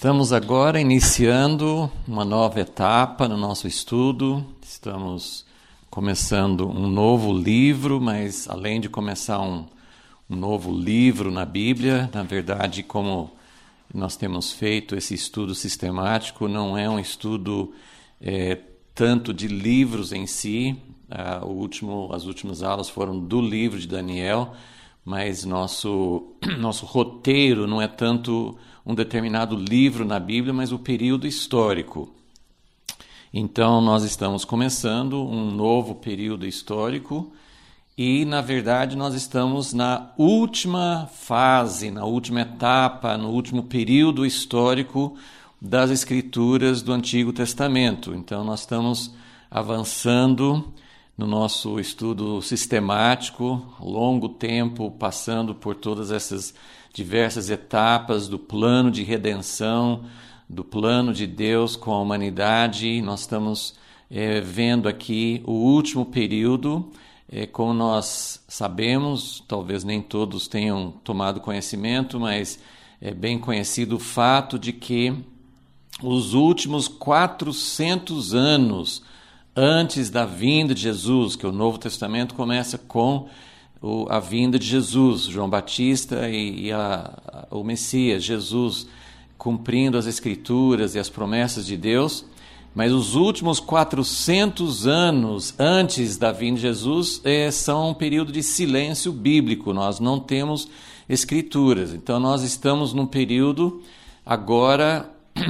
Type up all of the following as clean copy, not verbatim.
Estamos agora iniciando uma nova etapa no nosso estudo. Estamos começando um novo livro, mas além de começar um novo livro na Bíblia, na verdade, como nós temos feito esse estudo sistemático, não é um estudo tanto de livros em si. As últimas aulas foram do livro de Daniel, mas nosso roteiro não é tanto um determinado livro na Bíblia, mas o período histórico. Então, nós estamos começando um novo período histórico e, na verdade, nós estamos na última fase, na última etapa, no último período histórico das Escrituras do Antigo Testamento. Então, nós estamos avançando no nosso estudo sistemático, longo tempo, passando por todas essas diversas etapas do plano de redenção, do plano de Deus com a humanidade. Nós estamos vendo aqui o último período. Como nós sabemos, talvez nem todos tenham tomado conhecimento, mas é bem conhecido o fato de que os últimos 400 anos antes da vinda de Jesus, que o Novo Testamento começa com a vinda de Jesus, João Batista e o Messias, Jesus cumprindo as Escrituras e as promessas de Deus, mas os últimos 400 anos antes da vinda de Jesus são um período de silêncio bíblico, nós não temos Escrituras. Então nós estamos num período agora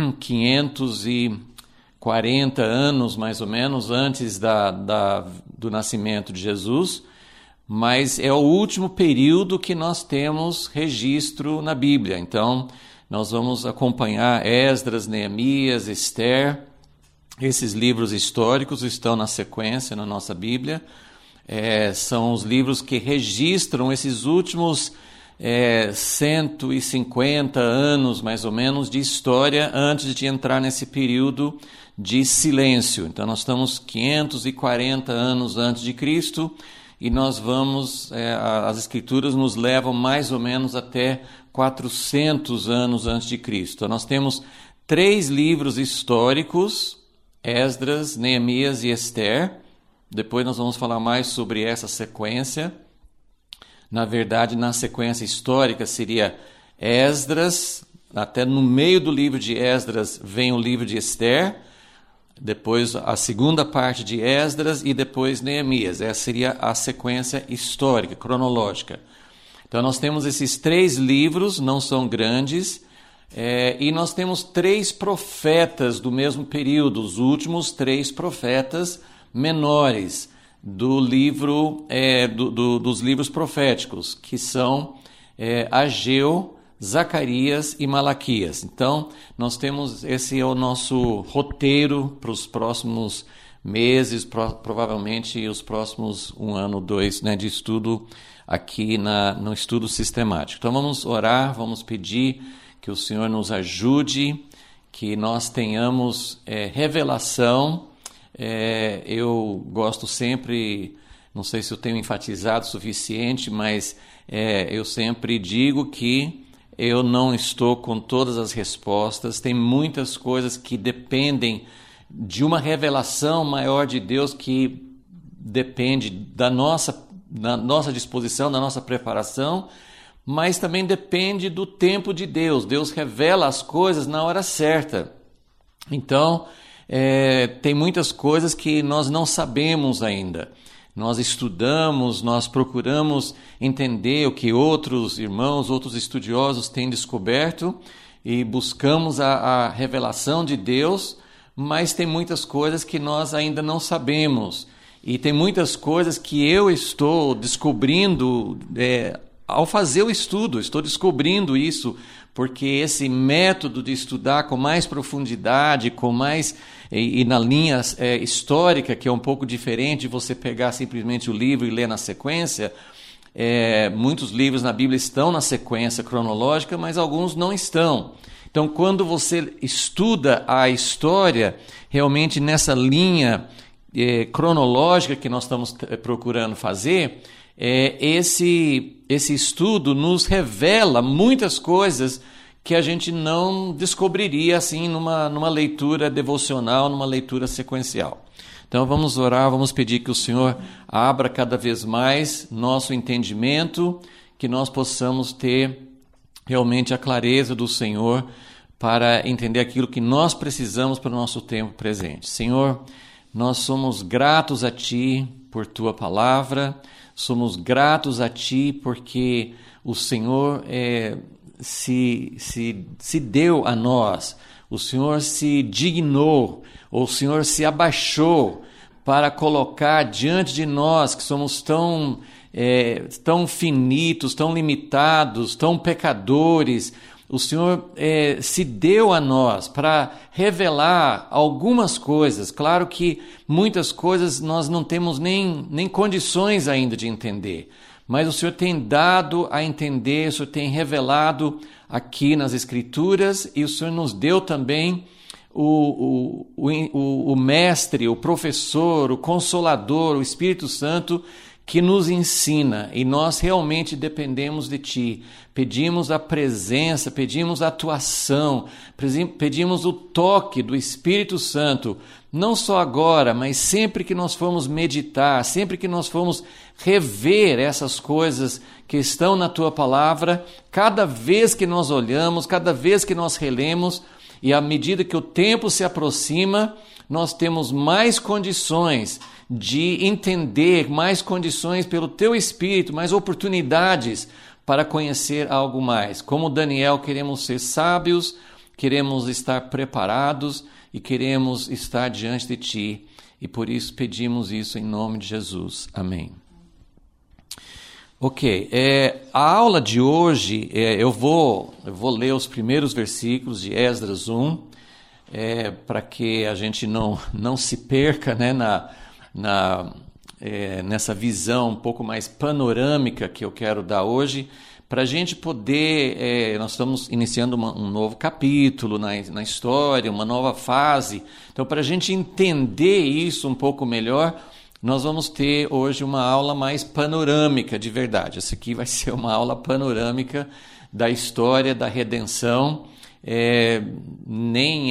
540 anos mais ou menos antes do nascimento de Jesus, mas é o último período que nós temos registro na Bíblia. Então, nós vamos acompanhar Esdras, Neemias, Esther. Esses livros históricos estão na sequência na nossa Bíblia. São os livros que registram esses últimos 150 anos, mais ou menos, de história antes de entrar nesse período de silêncio. Então, nós estamos 540 anos antes de Cristo, e nós vamos, as Escrituras nos levam mais ou menos até 400 anos antes de Cristo. Então, nós temos 3 livros históricos, Esdras, Neemias e Esther. Depois nós vamos falar mais sobre essa sequência. Na verdade, na sequência histórica seria Esdras, até no meio do livro de Esdras vem o livro de Esther, depois a segunda parte de Esdras e depois Neemias. Essa seria a sequência histórica, cronológica. Então nós temos esses 3 livros, não são grandes, e nós temos 3 profetas do mesmo período, os últimos 3 profetas menores do livro, dos livros proféticos, que são Ageu, Zacarias e Malaquias. Então, nós temos, esse é o nosso roteiro para os próximos meses, provavelmente os próximos 1 ano, 2, de estudo aqui no estudo sistemático. Então, vamos orar, vamos pedir que o Senhor nos ajude, que nós tenhamos revelação. Eu gosto sempre, não sei se eu tenho enfatizado o suficiente, mas eu sempre digo que eu não estou com todas as respostas, tem muitas coisas que dependem de uma revelação maior de Deus que depende da nossa disposição, da nossa preparação, mas também depende do tempo de Deus. Deus revela as coisas na hora certa. Então, tem muitas coisas que nós não sabemos ainda. Nós estudamos, nós procuramos entender o que outros irmãos, outros estudiosos têm descoberto e buscamos a revelação de Deus, mas tem muitas coisas que nós ainda não sabemos. E tem muitas coisas que eu estou descobrindo ao fazer o estudo, estou descobrindo isso, porque esse método de estudar com mais profundidade, e na linha histórica, que é um pouco diferente de você pegar simplesmente o livro e ler na sequência. Muitos livros na Bíblia estão na sequência cronológica, mas alguns não estão. Então, quando você estuda a história, realmente nessa linha cronológica que nós estamos procurando fazer, esse estudo nos revela muitas coisas que a gente não descobriria assim numa leitura devocional, numa leitura sequencial. Então vamos orar, vamos pedir que o Senhor abra cada vez mais nosso entendimento, que nós possamos ter realmente a clareza do Senhor para entender aquilo que nós precisamos para o nosso tempo presente. Senhor, nós somos gratos a Ti por Tua palavra, somos gratos a Ti porque o Senhor se deu a nós, o Senhor se dignou, o Senhor se abaixou para colocar diante de nós, que somos tão finitos, tão limitados, tão pecadores. O Senhor se deu a nós para revelar algumas coisas. Claro que muitas coisas nós não temos nem condições ainda de entender, mas o Senhor tem dado a entender, o Senhor tem revelado aqui nas Escrituras, e o Senhor nos deu também o mestre, o professor, o consolador, o Espírito Santo, que nos ensina, e nós realmente dependemos de Ti. Pedimos a presença, pedimos a atuação, pedimos o toque do Espírito Santo, não só agora, mas sempre que nós formos meditar, sempre que nós formos rever essas coisas que estão na Tua palavra, cada vez que nós olhamos, cada vez que nós relemos, e à medida que o tempo se aproxima, nós temos mais condições de entender, mais condições pelo Teu Espírito, mais oportunidades para conhecer algo mais. Como Daniel, queremos ser sábios, queremos estar preparados e queremos estar diante de Ti. E por isso pedimos isso em nome de Jesus. Amém. Ok, a aula de hoje, eu vou ler os primeiros versículos de Esdras 1, para que a gente não se perca, né, nessa visão um pouco mais panorâmica que eu quero dar hoje, para a gente poder, nós estamos iniciando um novo capítulo na história, uma nova fase, então para a gente entender isso um pouco melhor, nós vamos ter hoje uma aula mais panorâmica de verdade. Essa aqui vai ser uma aula panorâmica da história da redenção. Nem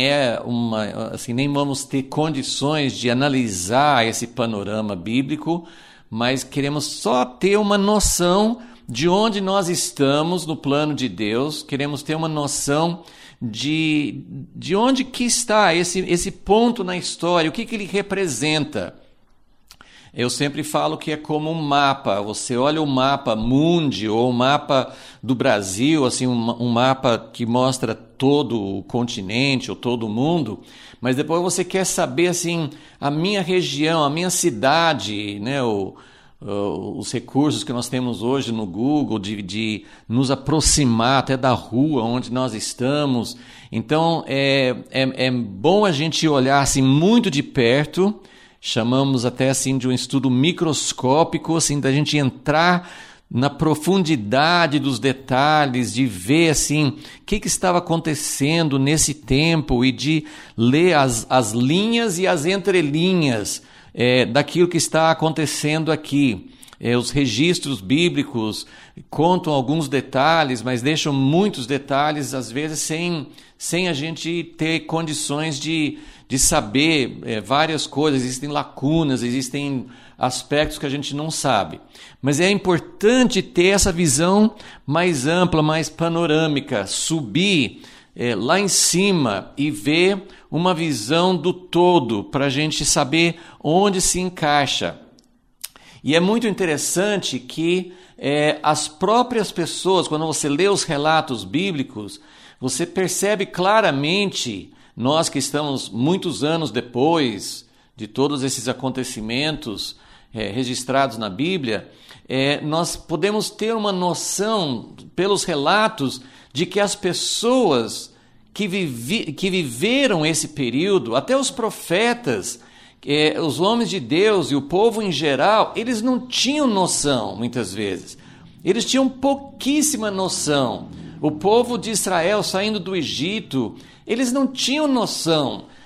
vamos ter condições de analisar esse panorama bíblico, mas queremos só ter uma noção de onde nós estamos no plano de Deus, queremos ter uma noção de onde que está esse ponto na história, o que ele representa. Eu sempre falo que é como um mapa. Você olha o mapa mundi ou o mapa do Brasil, assim, um mapa que mostra todo o continente ou todo o mundo, mas depois você quer saber assim, a minha região, a minha cidade, né, os recursos que nós temos hoje no Google de nos aproximar até da rua onde nós estamos. Então é bom a gente olhar assim, muito de perto. Chamamos até assim de um estudo microscópico, assim, da gente entrar na profundidade dos detalhes, de ver assim, o que estava acontecendo nesse tempo e de ler as linhas e as entrelinhas daquilo que está acontecendo aqui. Os registros bíblicos contam alguns detalhes, mas deixam muitos detalhes, às vezes, sem a gente ter condições de saber várias coisas. Existem lacunas, existem aspectos que a gente não sabe. Mas é importante ter essa visão mais ampla, mais panorâmica, subir lá em cima e ver uma visão do todo, para a gente saber onde se encaixa. E é muito interessante que as próprias pessoas, quando você lê os relatos bíblicos, você percebe claramente, nós que estamos muitos anos depois de todos esses acontecimentos registrados na Bíblia, nós podemos ter uma noção, pelos relatos, de que as pessoas que viveram esse período, até os profetas, os homens de Deus e o povo em geral, eles não tinham noção, muitas vezes. Eles tinham pouquíssima noção. O povo de Israel saindo do Egito, eles não tinham noção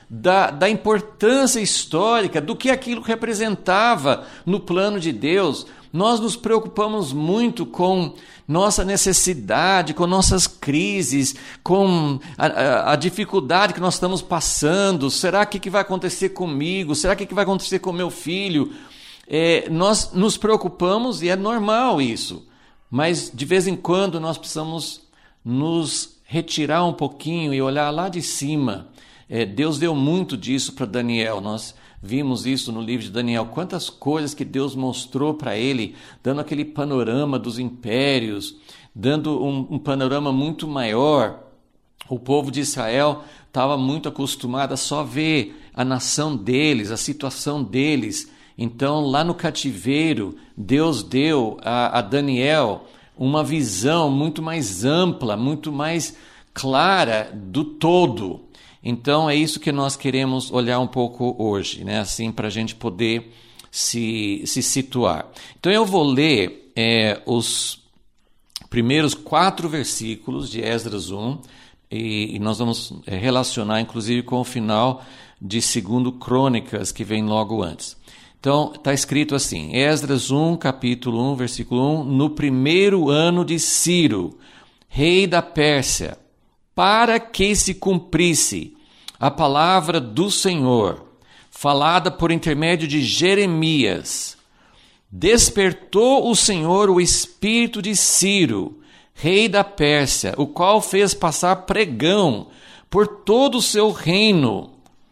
da importância histórica, do que aquilo representava no plano de Deus. Nós nos preocupamos muito com nossa necessidade, com nossas crises, com a dificuldade que nós estamos passando. Será que vai acontecer comigo? Será que vai acontecer com meu filho? Nós nos preocupamos e é normal isso. Mas de vez em quando nós precisamos nos retirar um pouquinho e olhar lá de cima. Deus deu muito disso para Daniel. Nós vimos isso no livro de Daniel. Quantas coisas que Deus mostrou para ele, dando aquele panorama dos impérios, dando um panorama muito maior. O povo de Israel estava muito acostumado a só ver a nação deles, a situação deles. Então, lá no cativeiro, Deus deu a Daniel uma visão muito mais ampla, muito mais clara do todo. Então, é isso que nós queremos olhar um pouco hoje, né? Assim, para a gente poder se situar. Então, eu vou ler os primeiros 4 versículos de Esdras 1 e nós vamos relacionar, inclusive, com o final de 2 Crônicas, que vem logo antes. Então, está escrito assim, Esdras 1, capítulo 1, versículo 1, no primeiro ano de Ciro, rei da Pérsia, para que se cumprisse a palavra do Senhor, falada por intermédio de Jeremias, despertou o Senhor o espírito de Ciro, rei da Pérsia, o qual fez passar pregão por todo o seu reino,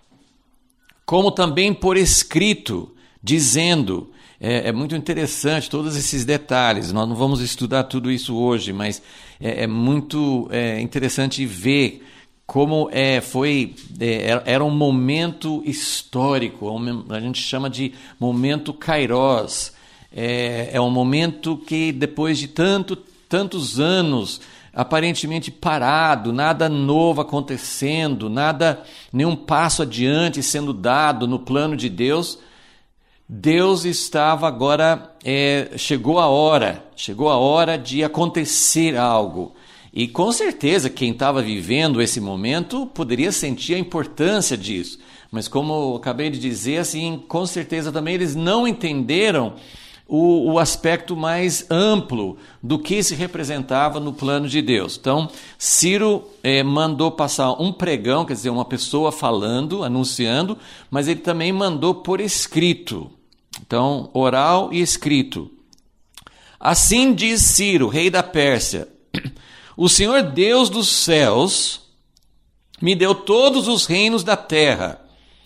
como também por escrito, dizendo, é muito interessante todos esses detalhes, nós não vamos estudar tudo isso hoje, mas é muito interessante ver como era um momento histórico, a gente chama de momento Kairos, é um momento que depois de tantos anos, aparentemente parado, nada novo acontecendo, nenhum passo adiante sendo dado no plano de Deus, Deus estava agora, chegou a hora de acontecer algo. E com certeza quem estava vivendo esse momento poderia sentir a importância disso. Mas como eu acabei de dizer, assim, com certeza também eles não entenderam o aspecto mais amplo do que se representava no plano de Deus. Então, Ciro mandou passar um pregão, quer dizer, uma pessoa falando, anunciando, mas ele também mandou por escrito. Então, oral e escrito. Assim diz Ciro, rei da Pérsia, o Senhor Deus dos céus me deu todos os reinos da terra.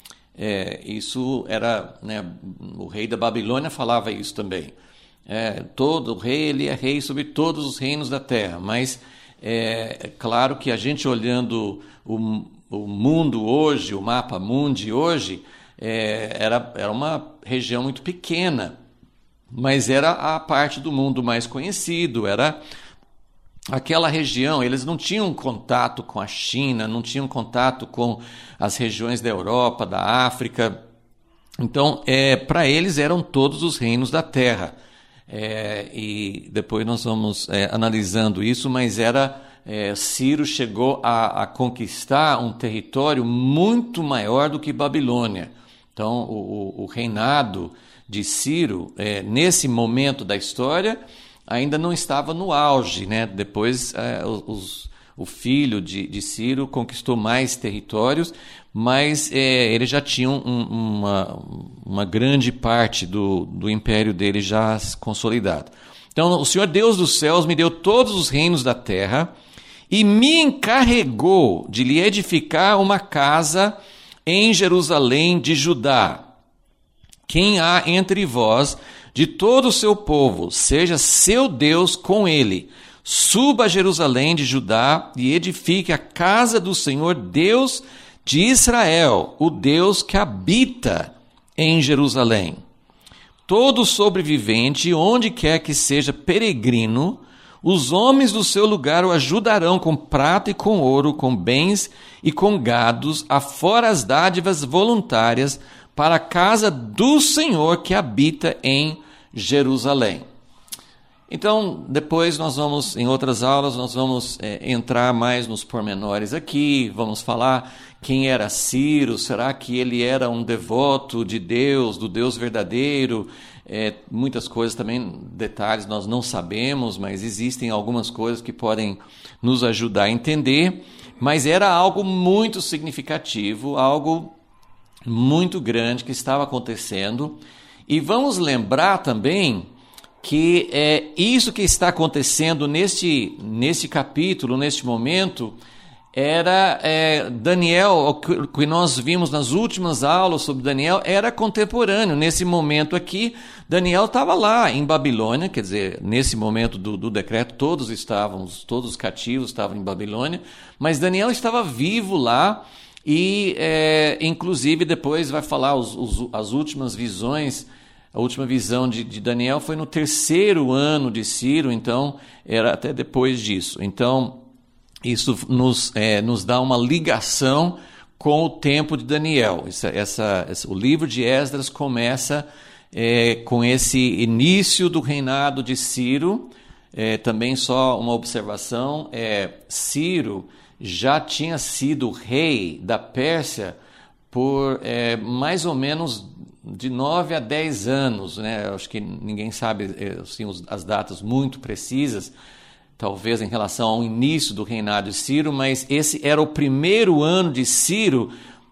Isso era, né, o rei da Babilônia falava isso também. Todo rei, ele é rei sobre todos os reinos da terra. Mas é claro que a gente olhando o mundo hoje, o mapa mundi hoje, era uma região muito pequena, mas era a parte do mundo mais conhecido, era aquela região. Eles não tinham contato com a China, não tinham contato com as regiões da Europa, da África. Então, para eles eram todos os reinos da terra. E depois nós vamos analisando isso, mas Ciro chegou a conquistar um território muito maior do que Babilônia. Então, o reinado de Ciro, nesse momento da história, ainda não estava no auge, né? Depois, o filho de Ciro conquistou mais territórios, mas ele já tinha uma grande parte do império dele já consolidado. Então, o Senhor Deus dos céus me deu todos os reinos da terra e me encarregou de lhe edificar uma casa em Jerusalém de Judá. Quem há entre vós de todo o seu povo, seja seu Deus com ele. Suba a Jerusalém de Judá e edifique a casa do Senhor Deus de Israel, o Deus que habita em Jerusalém. Todo sobrevivente, onde quer que seja peregrino, os homens do seu lugar o ajudarão com prata e com ouro, com bens e com gados, afora as dádivas voluntárias, para a casa do Senhor que habita em Jerusalém. Então, depois em outras aulas, nós vamos entrar mais nos pormenores aqui, vamos falar quem era Ciro, será que ele era um devoto de Deus, do Deus verdadeiro? Muitas coisas também, detalhes nós não sabemos, mas existem algumas coisas que podem nos ajudar a entender, mas era algo muito significativo, algo muito grande que estava acontecendo, e vamos lembrar também que isso que está acontecendo neste capítulo, neste momento, era Daniel, o que nós vimos nas últimas aulas sobre Daniel, era contemporâneo. Nesse momento aqui, Daniel estava lá em Babilônia, quer dizer, nesse momento do decreto, todos os cativos estavam em Babilônia, mas Daniel estava vivo lá e, inclusive, depois vai falar as últimas visões. A última visão de Daniel foi no 3º ano de Ciro, então era até depois disso. Então, isso nos dá uma ligação com o tempo de Daniel. O livro de Esdras começa com esse início do reinado de Ciro. Também só uma observação, Ciro já tinha sido rei da Pérsia por mais ou menos de 9 a 10 anos, né? Acho que ninguém sabe assim, as datas muito precisas, talvez em relação ao início do reinado de Ciro, mas esse era o primeiro ano de Ciro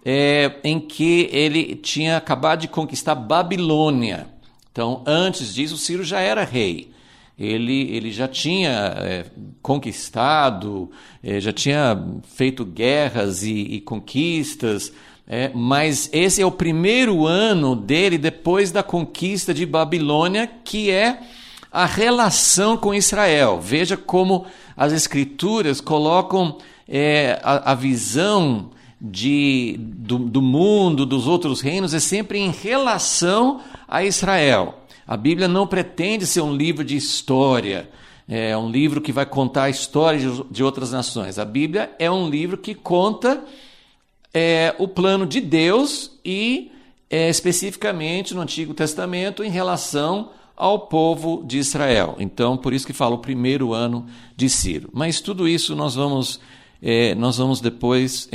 em que ele tinha acabado de conquistar Babilônia. Então, antes disso, Ciro já era rei. Ele já tinha conquistado, já tinha feito guerras e conquistas, mas esse é o primeiro ano dele depois da conquista de Babilônia, que é a relação com Israel. Veja como as Escrituras colocam a visão do mundo, dos outros reinos, é sempre em relação a Israel. A Bíblia não pretende ser um livro de história, é um livro que vai contar a história de outras nações. A Bíblia é um livro que conta o plano de Deus e, especificamente no Antigo Testamento, em relação ao povo de Israel. Então, por isso que fala o primeiro ano de Ciro. Mas tudo isso nós vamos depois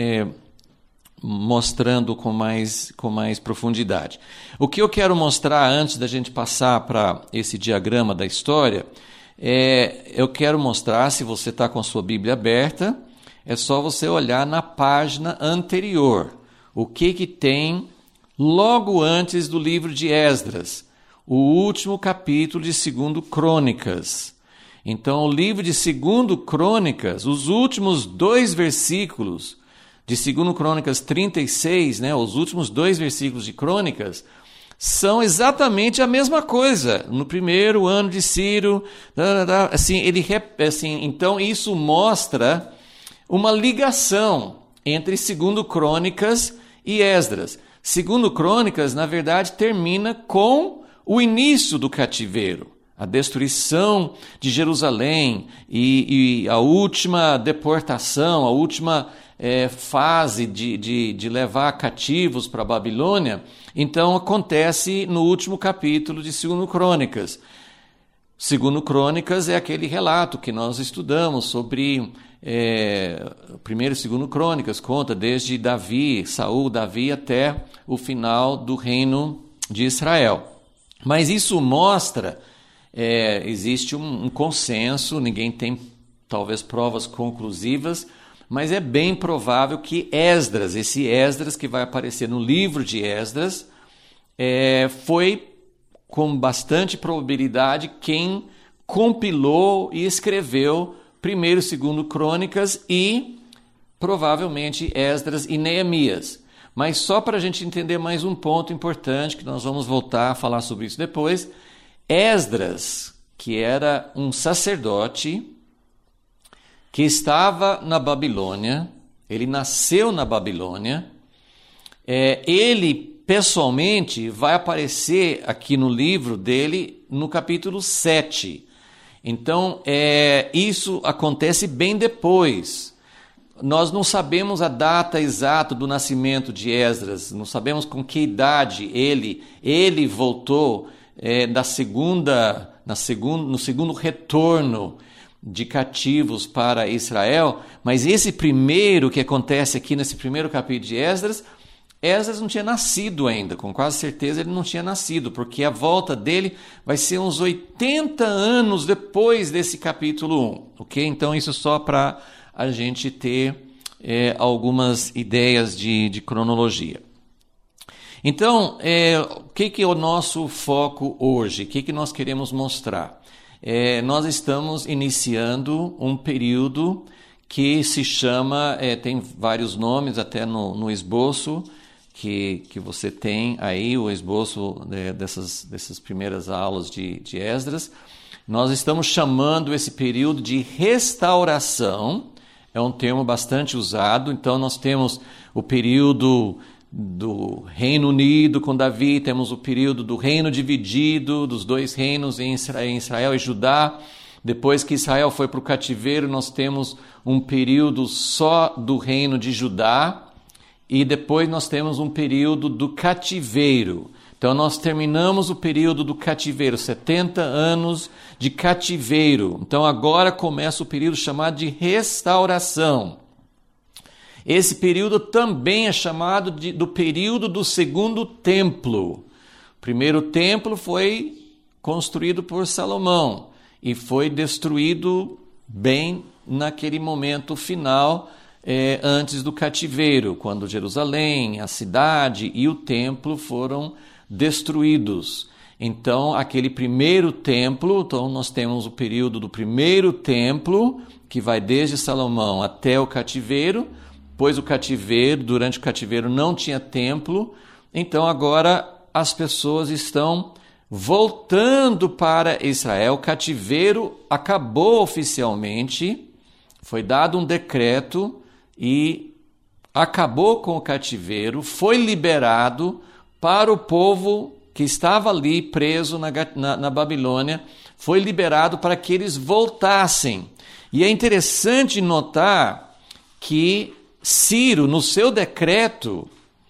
mostrando com mais profundidade. O que eu quero mostrar antes da gente passar para esse diagrama da história, eu quero mostrar, se você está com a sua Bíblia aberta, é só você olhar na página anterior. O que tem logo antes do livro de Esdras? O último capítulo de 2 Crônicas. Então, o livro de 2 Crônicas, os últimos 2 versículos de 2 Crônicas 36, né, os últimos 2 versículos de Crônicas, são exatamente a mesma coisa. No primeiro ano de Ciro, assim, então isso mostra uma ligação entre 2 Crônicas e Esdras. 2 Crônicas, na verdade, termina com o início do cativeiro, a destruição de Jerusalém e a última deportação, a última fase de levar cativos para a Babilônia. Então acontece no último capítulo de 2 Crônicas. 2 Crônicas é aquele relato que nós estudamos sobre primeiro e 2 Crônicas, conta desde Saul, Davi, até o final do reino de Israel. Mas isso mostra, existe um consenso, ninguém tem talvez provas conclusivas, mas é bem provável que Esdras, esse Esdras que vai aparecer no livro de Esdras, foi com bastante probabilidade quem compilou e escreveu primeiro e 2 Crônicas e provavelmente Esdras e Neemias. Mas só para a gente entender mais um ponto importante, que nós vamos voltar a falar sobre isso depois, Esdras, que era um sacerdote que estava na Babilônia, ele nasceu na Babilônia, ele pessoalmente vai aparecer aqui no livro dele no capítulo 7. Então, isso acontece bem depois. Nós não sabemos a data exata do nascimento de Esdras, não sabemos com que idade ele voltou na no segundo retorno de cativos para Israel, mas esse primeiro que acontece aqui nesse primeiro capítulo de Esdras, Esdras não tinha nascido ainda, com quase certeza ele não tinha nascido, porque a volta dele vai ser uns 80 anos depois desse capítulo 1, ok? Então isso só para a gente ter algumas ideias de cronologia. Então, o que é o nosso foco hoje? O que nós queremos mostrar? Nós estamos iniciando um período que se chama, tem vários nomes até no esboço, que você tem aí, o esboço dessas primeiras aulas de Esdras. Nós estamos chamando esse período de restauração, é um termo bastante usado. Então nós temos o período do Reino Unido com Davi, temos o período do reino dividido, dos dois reinos em Israel e Judá. Depois que Israel foi para o cativeiro, nós temos um período só do reino de Judá, e depois nós temos um período do cativeiro. Então nós terminamos o período do cativeiro, 70 anos de cativeiro. Então agora começa o período chamado de restauração. Esse período também é chamado do período do segundo templo. O primeiro templo foi construído por Salomão e foi destruído bem naquele momento final, antes do cativeiro, quando Jerusalém, a cidade e o templo foram destruídos. Então, aquele primeiro templo, então nós temos o período do primeiro templo, que vai desde Salomão até o cativeiro, pois durante o cativeiro não tinha templo, então agora as pessoas estão voltando para Israel. O cativeiro acabou oficialmente, foi dado um decreto e acabou com o cativeiro, foi liberado para o povo que estava ali preso na Babilônia, foi liberado para que eles voltassem. E é interessante notar que Ciro, no seu decreto,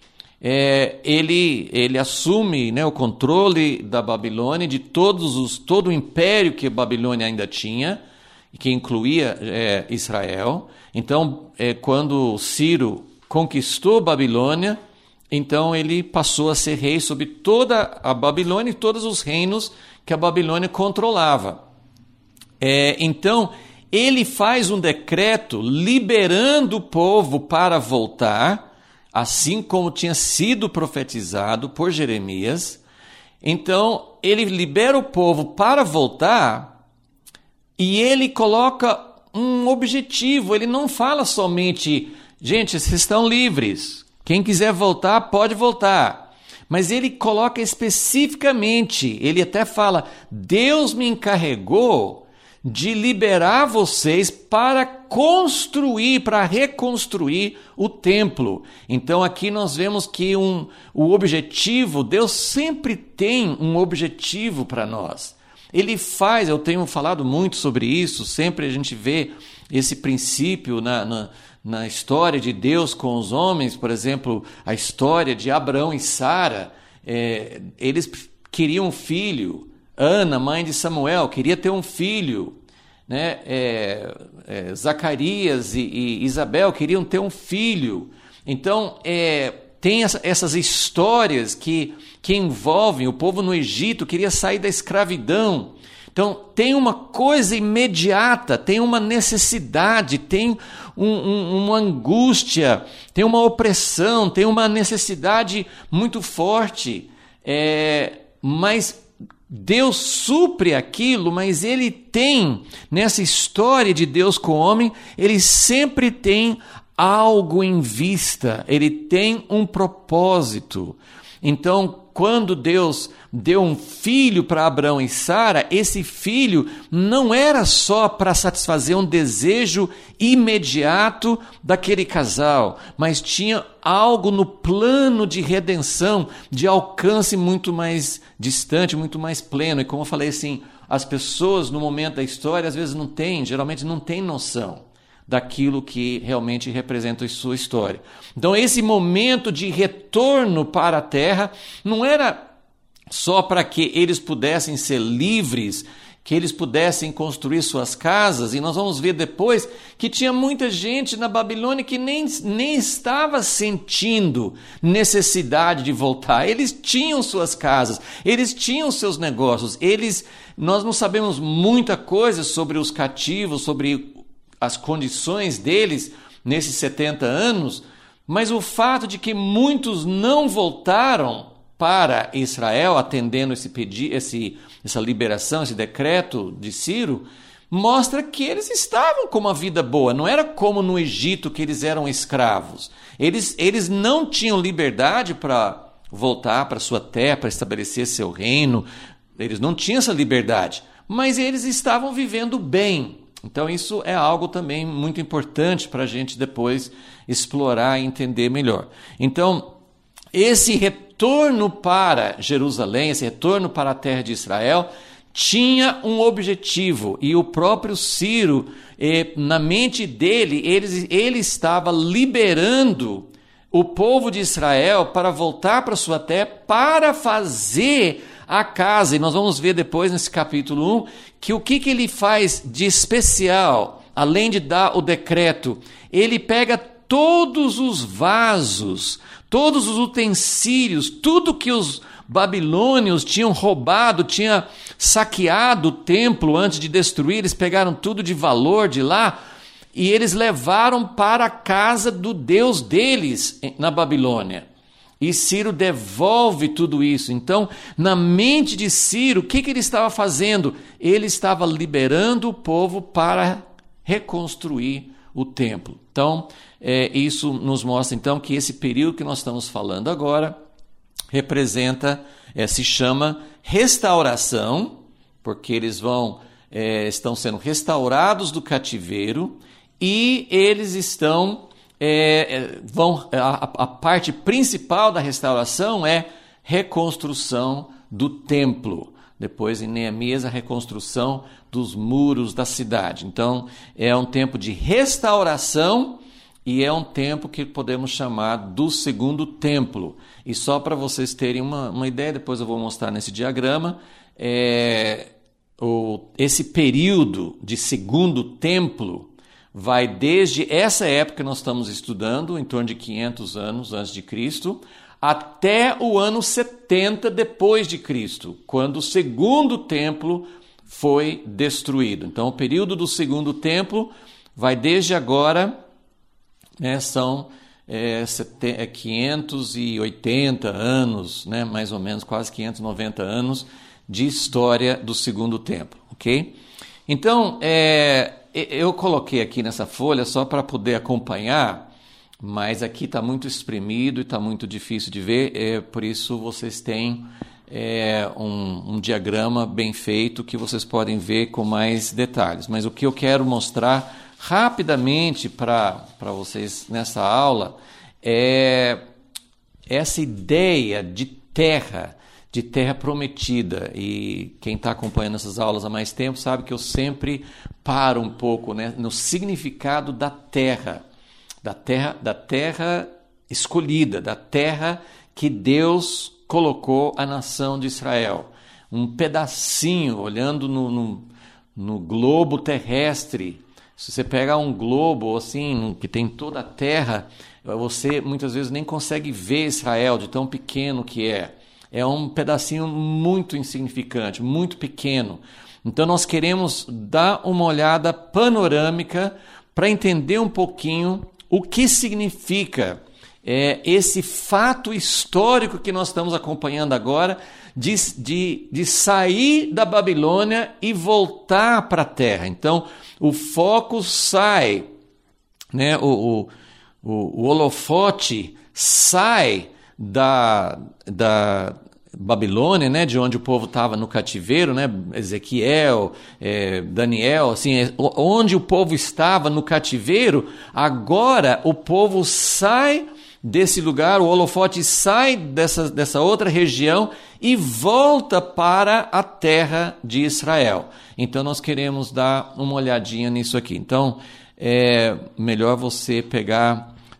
ele assume, o controle da Babilônia, de todo o império que a Babilônia ainda tinha, que incluía Israel. Então, quando Ciro conquistou a Babilônia, então ele passou a ser rei sobre toda a Babilônia e todos os reinos que a Babilônia controlava. Então, ele faz um decreto liberando o povo para voltar, assim como tinha sido profetizado por Jeremias. Então, ele libera o povo para voltar e ele coloca um objetivo. Ele não fala somente, gente, vocês estão livres, quem quiser voltar pode voltar. Mas ele coloca especificamente, ele até fala, Deus me encarregou de liberar vocês para reconstruir o templo. Então aqui nós vemos que o objetivo, Deus sempre tem um objetivo para nós. Ele faz, eu tenho falado muito sobre isso, sempre a gente vê esse princípio na história de Deus com os homens. Por exemplo, a história de Abraão e Sara, eles queriam um filho. Ana, mãe de Samuel, queria ter um filho, né? Zacarias e Isabel queriam ter um filho. Então, tem essas histórias que envolvem o povo no Egito, queria sair da escravidão. Então, tem uma coisa imediata, tem uma necessidade, tem uma angústia, tem uma opressão, tem uma necessidade muito forte, mas Deus supre aquilo, mas ele tem, nessa história de Deus com o homem, ele sempre tem algo em vista, ele tem um propósito. Então, quando Deus deu um filho para Abraão e Sara, esse filho não era só para satisfazer um desejo imediato daquele casal, mas tinha algo no plano de redenção, de alcance muito mais distante, muito mais pleno. E como eu falei assim, as pessoas no momento da história às vezes geralmente não têm noção daquilo que realmente representa a sua história. Então esse momento de retorno para a terra não era só para que eles pudessem ser livres que eles pudessem construir suas casas, e nós vamos ver depois que tinha muita gente na Babilônia que nem estava sentindo necessidade de voltar. Eles tinham suas casas, eles tinham seus negócios, nós não sabemos muita coisa sobre os cativos, sobre as condições deles nesses 70 anos, mas o fato de que muitos não voltaram para Israel, atendendo essa liberação, esse decreto de Ciro, mostra que eles estavam com uma vida boa. Não era como no Egito, que eles eram escravos. Eles não tinham liberdade para voltar para sua terra, para estabelecer seu reino. Eles não tinham essa liberdade, mas eles estavam vivendo bem. Então isso é algo também muito importante para a gente depois explorar e entender melhor. Então, esse retorno para Jerusalém, esse retorno para a terra de Israel, tinha um objetivo, e o próprio Ciro, na mente dele, ele estava liberando o povo de Israel para voltar para sua terra, para fazer a casa. E nós vamos ver depois nesse capítulo 1, que o que ele faz de especial, além de dar o decreto, ele pega todos os vasos, todos os utensílios, tudo que os babilônios tinham roubado, tinha saqueado o templo antes de destruir, eles pegaram tudo de valor de lá e eles levaram para a casa do Deus deles na Babilônia. E Ciro devolve tudo isso. Então, na mente de Ciro, o que ele estava fazendo? Ele estava liberando o povo para reconstruir o templo. Então, isso nos mostra então que esse período que nós estamos falando agora representa, se chama restauração, porque eles estão sendo restaurados do cativeiro e eles estão a parte principal da restauração é reconstrução do templo. Depois, em Neemias, a reconstrução dos muros da cidade. Então, é um tempo de restauração e é um tempo que podemos chamar do segundo templo. E só para vocês terem uma ideia, depois eu vou mostrar nesse diagrama, esse período de segundo templo vai desde essa época que nós estamos estudando, em torno de 500 anos antes de Cristo, até o ano 70 depois de Cristo, quando o segundo templo foi destruído. Então, o período do segundo templo vai desde agora, são 580 anos, mais ou menos, quase 590 anos de história do segundo templo, ok? Então, eu coloquei aqui nessa folha só para poder acompanhar, mas aqui está muito espremido e está muito difícil de ver, por isso vocês têm um diagrama bem feito que vocês podem ver com mais detalhes. Mas o que eu quero mostrar rapidamente para vocês nessa aula é essa ideia de terra prometida. E quem está acompanhando essas aulas há mais tempo sabe que eu sempre paro um pouco no significado da terra escolhida, da terra que Deus colocou a nação de Israel. Um pedacinho, olhando no globo terrestre. Se você pegar um globo assim, que tem toda a terra, você muitas vezes nem consegue ver Israel, de tão pequeno que é. É um pedacinho muito insignificante, muito pequeno. Então nós queremos dar uma olhada panorâmica para entender um pouquinho o que significa esse fato histórico que nós estamos acompanhando agora de sair da Babilônia e voltar para a terra. Então o foco sai, o holofote sai da Babilônia, de onde o povo estava no cativeiro, Ezequiel, Daniel, assim, onde o povo estava no cativeiro, agora o povo sai desse lugar, o holofote sai dessa outra região e volta para a terra de Israel. Então nós queremos dar uma olhadinha nisso aqui. Então é melhor você pegar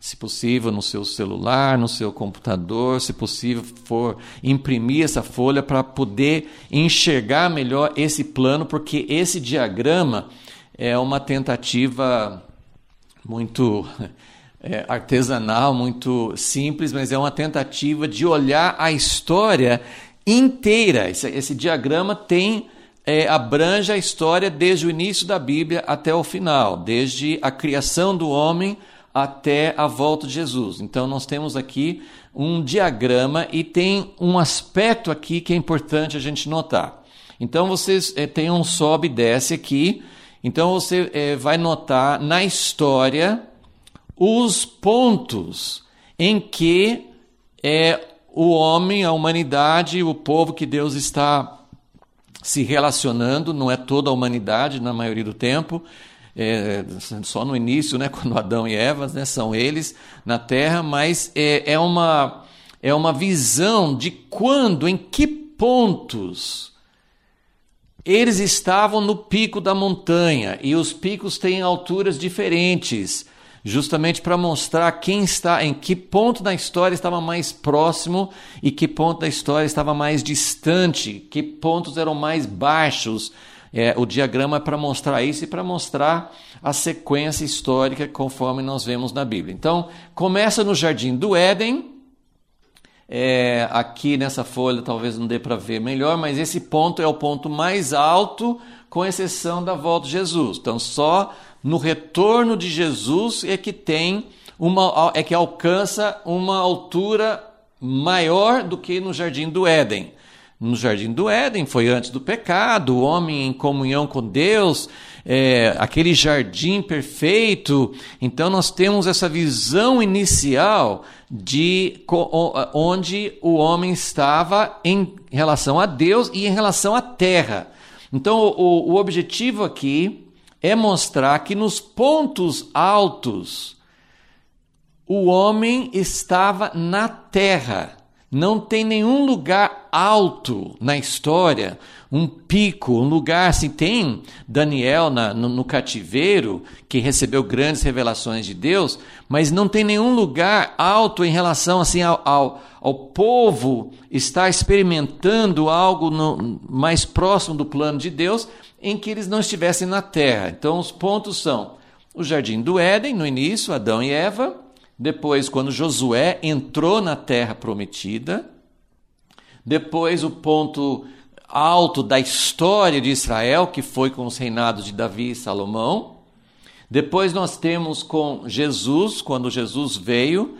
se possível no seu celular, no seu computador, se possível for imprimir essa folha para poder enxergar melhor esse plano, porque esse diagrama é uma tentativa muito artesanal, muito simples, mas é uma tentativa de olhar a história inteira. Esse diagrama abrange a história desde o início da Bíblia até o final, desde a criação do homem até a volta de Jesus. Então nós temos aqui um diagrama e tem um aspecto aqui que é importante a gente notar. Então vocês têm um sobe e desce aqui, então você vai notar na história os pontos em que o homem, a humanidade, o povo que Deus está se relacionando, não é toda a humanidade na maioria do tempo, só no início, né, quando Adão e Eva, né, são eles na terra, mas é uma visão de quando, em que pontos eles estavam no pico da montanha, e os picos têm alturas diferentes, justamente para mostrar em que ponto da história estava mais próximo e que ponto da história estava mais distante, que pontos eram mais baixos. O diagrama é para mostrar isso e para mostrar a sequência histórica conforme nós vemos na Bíblia. Então, começa no Jardim do Éden. Aqui nessa folha talvez não dê para ver melhor, mas esse ponto é o ponto mais alto, com exceção da volta de Jesus. Então, só no retorno de Jesus é que alcança uma altura maior do que no Jardim do Éden. No Jardim do Éden foi antes do pecado, o homem em comunhão com Deus, aquele jardim perfeito. Então nós temos essa visão inicial de onde o homem estava em relação a Deus e em relação à terra. Então o objetivo aqui é mostrar que nos pontos altos o homem estava na terra. Não tem nenhum lugar alto na história, um pico, um lugar assim. Tem Daniel no cativeiro, que recebeu grandes revelações de Deus, mas não tem nenhum lugar alto em relação assim, ao povo estar experimentando algo mais próximo do plano de Deus, em que eles não estivessem na terra. Então os pontos são o Jardim do Éden, no início, Adão e Eva. Depois, quando Josué entrou na terra prometida. Depois, o ponto alto da história de Israel, que foi com os reinados de Davi e Salomão. Depois nós temos com Jesus, quando Jesus veio,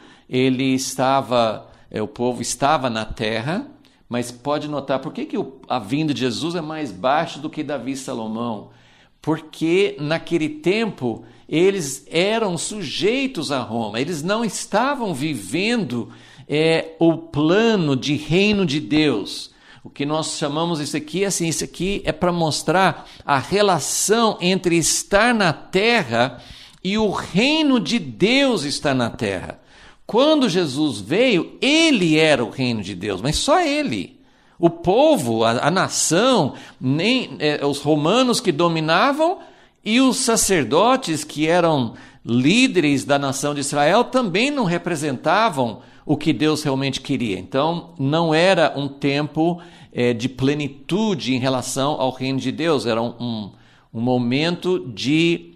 o povo estava na terra, mas pode notar, por que a vinda de Jesus é mais baixa do que Davi e Salomão? Porque naquele tempo eles eram sujeitos a Roma, eles não estavam vivendo o plano de reino de Deus. O que nós chamamos isso aqui é para mostrar a relação entre estar na terra e o reino de Deus estar na terra. Quando Jesus veio, ele era o reino de Deus, mas só ele. O povo, a nação, os romanos que dominavam e os sacerdotes que eram líderes da nação de Israel também não representavam o que Deus realmente queria. Então, não era um tempo de plenitude em relação ao reino de Deus. Era um momento de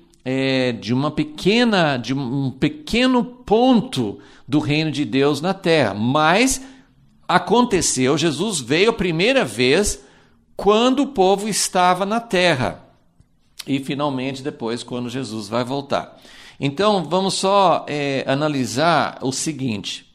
um pequeno ponto do reino de Deus na terra. Mas aconteceu, Jesus veio a primeira vez quando o povo estava na terra. E finalmente depois quando Jesus vai voltar. Então vamos só analisar o seguinte.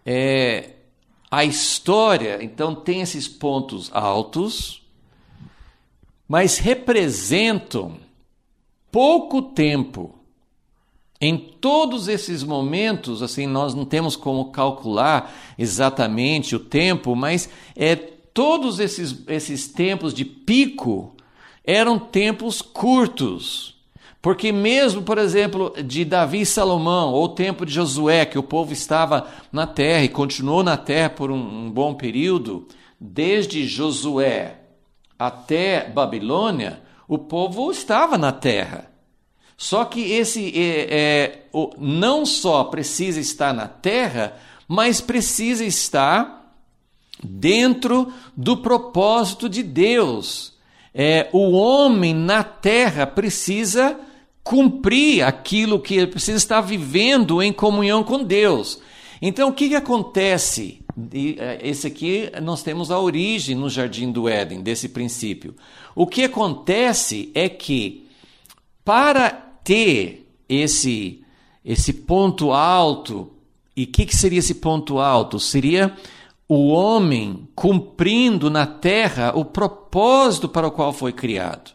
A história, então, tem esses pontos altos, mas representam pouco tempo. Em todos esses momentos, assim, nós não temos como calcular exatamente o tempo, mas todos esses tempos de pico eram tempos curtos. Porque mesmo, por exemplo, de Davi e Salomão, ou o tempo de Josué, que o povo estava na terra e continuou na terra por um bom período, desde Josué até Babilônia, o povo estava na terra. Só que esse não só precisa estar na terra, mas precisa estar dentro do propósito de Deus. O homem na terra precisa cumprir aquilo que ele precisa estar vivendo em comunhão com Deus. Então, o que acontece? Esse aqui nós temos a origem no Jardim do Éden, desse princípio. O que acontece é que, para ter esse ponto alto, e o que seria esse ponto alto? Seria o homem cumprindo na terra o propósito para o qual foi criado.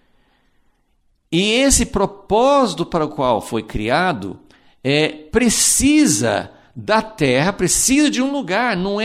E esse propósito para o qual foi criado precisa da terra, precisa de um lugar. Não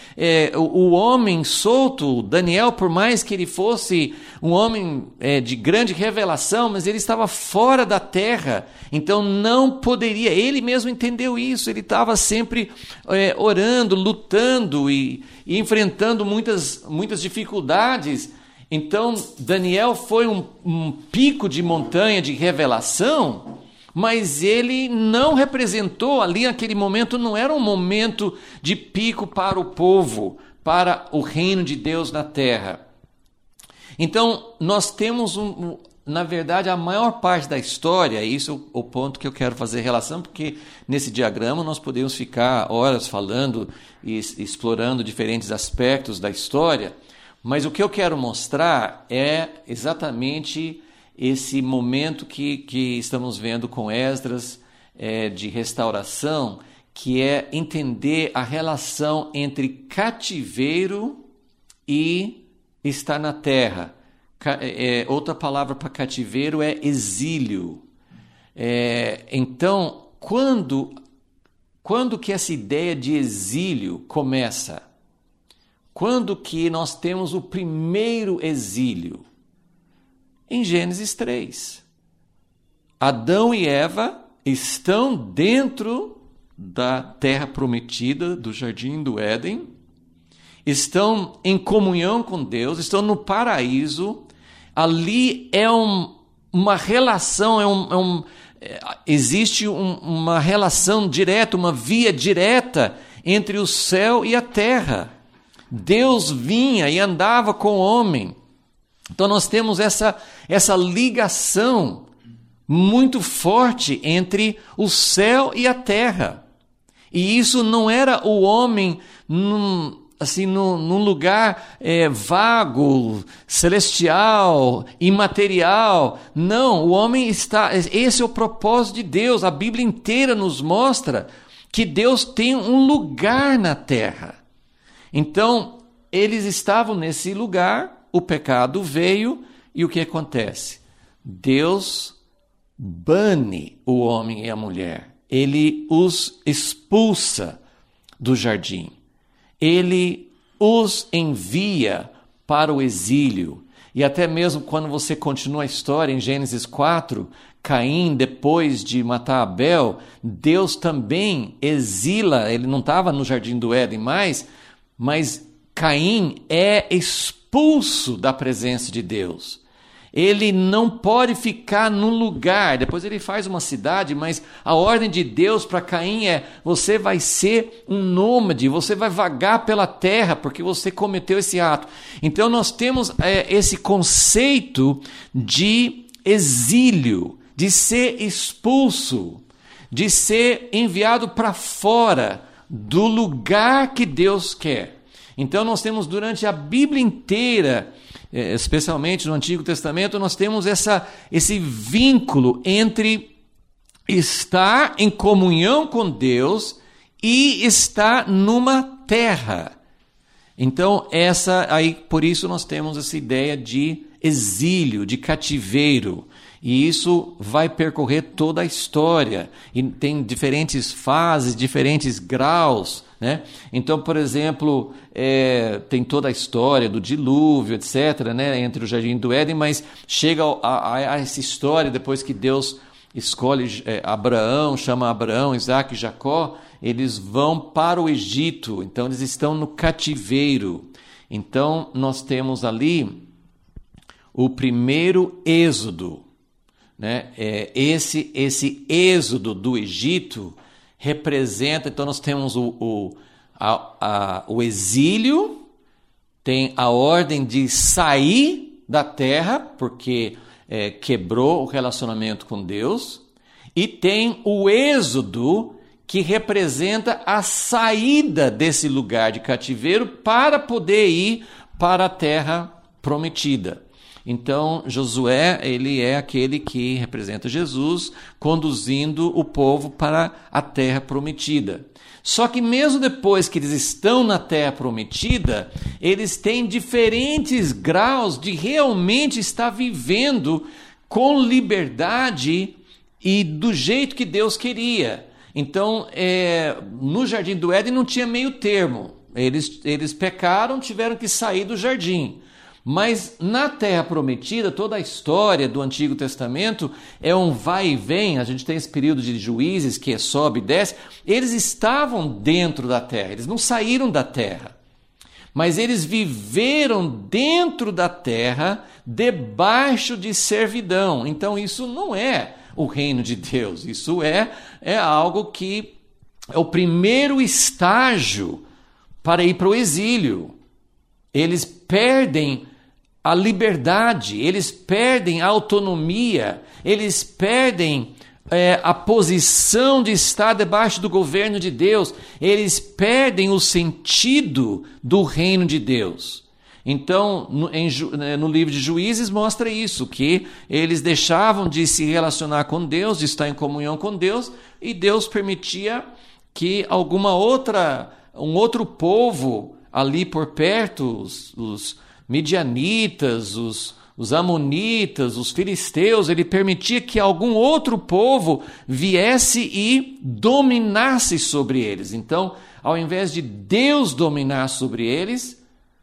o homem solto, Daniel, por mais que ele fosse um homem de grande revelação, mas ele estava fora da terra, então não poderia. Ele mesmo entendeu isso. Ele estava sempre orando, lutando e enfrentando muitas dificuldades. Então Daniel foi um pico de montanha de revelação, mas ele não representou ali naquele momento, não era um momento de pico para o povo, para o reino de Deus na terra. Então, nós temos, na verdade, a maior parte da história, e isso é o ponto que eu quero fazer relação, porque nesse diagrama nós podemos ficar horas falando e explorando diferentes aspectos da história, mas o que eu quero mostrar é exatamente esse momento que estamos vendo com Esdras, de restauração, que é entender a relação entre cativeiro e estar na terra. Outra palavra para cativeiro é exílio. Então, quando que essa ideia de exílio começa? Quando que nós temos o primeiro exílio? Em Gênesis 3. Adão e Eva estão dentro da terra prometida, do Jardim do Éden, estão em comunhão com Deus, estão no paraíso. Ali uma relação, existe uma relação direta, uma via direta entre o céu e a terra. Deus vinha e andava com o homem. Então nós temos essa ligação muito forte entre o céu e a terra. E isso não era o homem num lugar vago, celestial, imaterial. Não, o homem está... Esse é o propósito de Deus. A Bíblia inteira nos mostra que Deus tem um lugar na terra. Então, eles estavam nesse lugar. O pecado veio e o que acontece? Deus bane o homem e a mulher. Ele os expulsa do jardim. Ele os envia para o exílio. E até mesmo quando você continua a história em Gênesis 4, Caim, depois de matar Abel, Deus também exila. Ele não estava no Jardim do Éden mais, mas Caim é expulso da presença de Deus. Ele não pode ficar num lugar. Depois ele faz uma cidade, mas a ordem de Deus para Caim é: você vai ser um nômade, você vai vagar pela terra porque você cometeu esse ato. Então nós temos esse conceito de exílio, de ser expulso, de ser enviado para fora do lugar que Deus quer. Então nós temos durante a Bíblia inteira, especialmente no Antigo Testamento, nós temos esse vínculo entre estar em comunhão com Deus e estar numa terra. Então por isso nós temos essa ideia de exílio, de cativeiro. E isso vai percorrer toda a história. E tem diferentes fases, diferentes graus, né? Então, por exemplo, tem toda a história do dilúvio, etc., né? Entre o Jardim do Éden, mas chega a essa história depois que Deus escolhe Abraão, chama Abraão, Isaac e Jacó. Eles vão para o Egito, então eles estão no cativeiro. Então, nós temos ali o primeiro êxodo né? Esse êxodo do Egito representa, então nós temos o exílio, tem a ordem de sair da terra, porque quebrou o relacionamento com Deus, e tem o êxodo, que representa a saída desse lugar de cativeiro para poder ir para a terra prometida. Então, Josué, ele é aquele que representa Jesus, conduzindo o povo para a terra prometida. Só que mesmo depois que eles estão na terra prometida, eles têm diferentes graus de realmente estar vivendo com liberdade e do jeito que Deus queria. Então, no Jardim do Éden não tinha meio termo. Eles pecaram, tiveram que sair do jardim. Mas na Terra Prometida, toda a história do Antigo Testamento é um vai e vem. A gente tem esse período de Juízes que sobe e desce. Eles estavam dentro da terra, eles não saíram da terra. Mas eles viveram dentro da terra, debaixo de servidão. Então isso não é o reino de Deus. Isso é algo que é o primeiro estágio para ir para o exílio. Eles perdem a liberdade, eles perdem a autonomia, eles perdem a posição de estar debaixo do governo de Deus, eles perdem o sentido do reino de Deus. Então, no livro de Juízes mostra isso, que eles deixavam de se relacionar com Deus, de estar em comunhão com Deus, e Deus permitia que um outro povo ali por perto, os midianitas, os amonitas, os filisteus, ele permitia que algum outro povo viesse e dominasse sobre eles. Então, ao invés de Deus dominar sobre eles,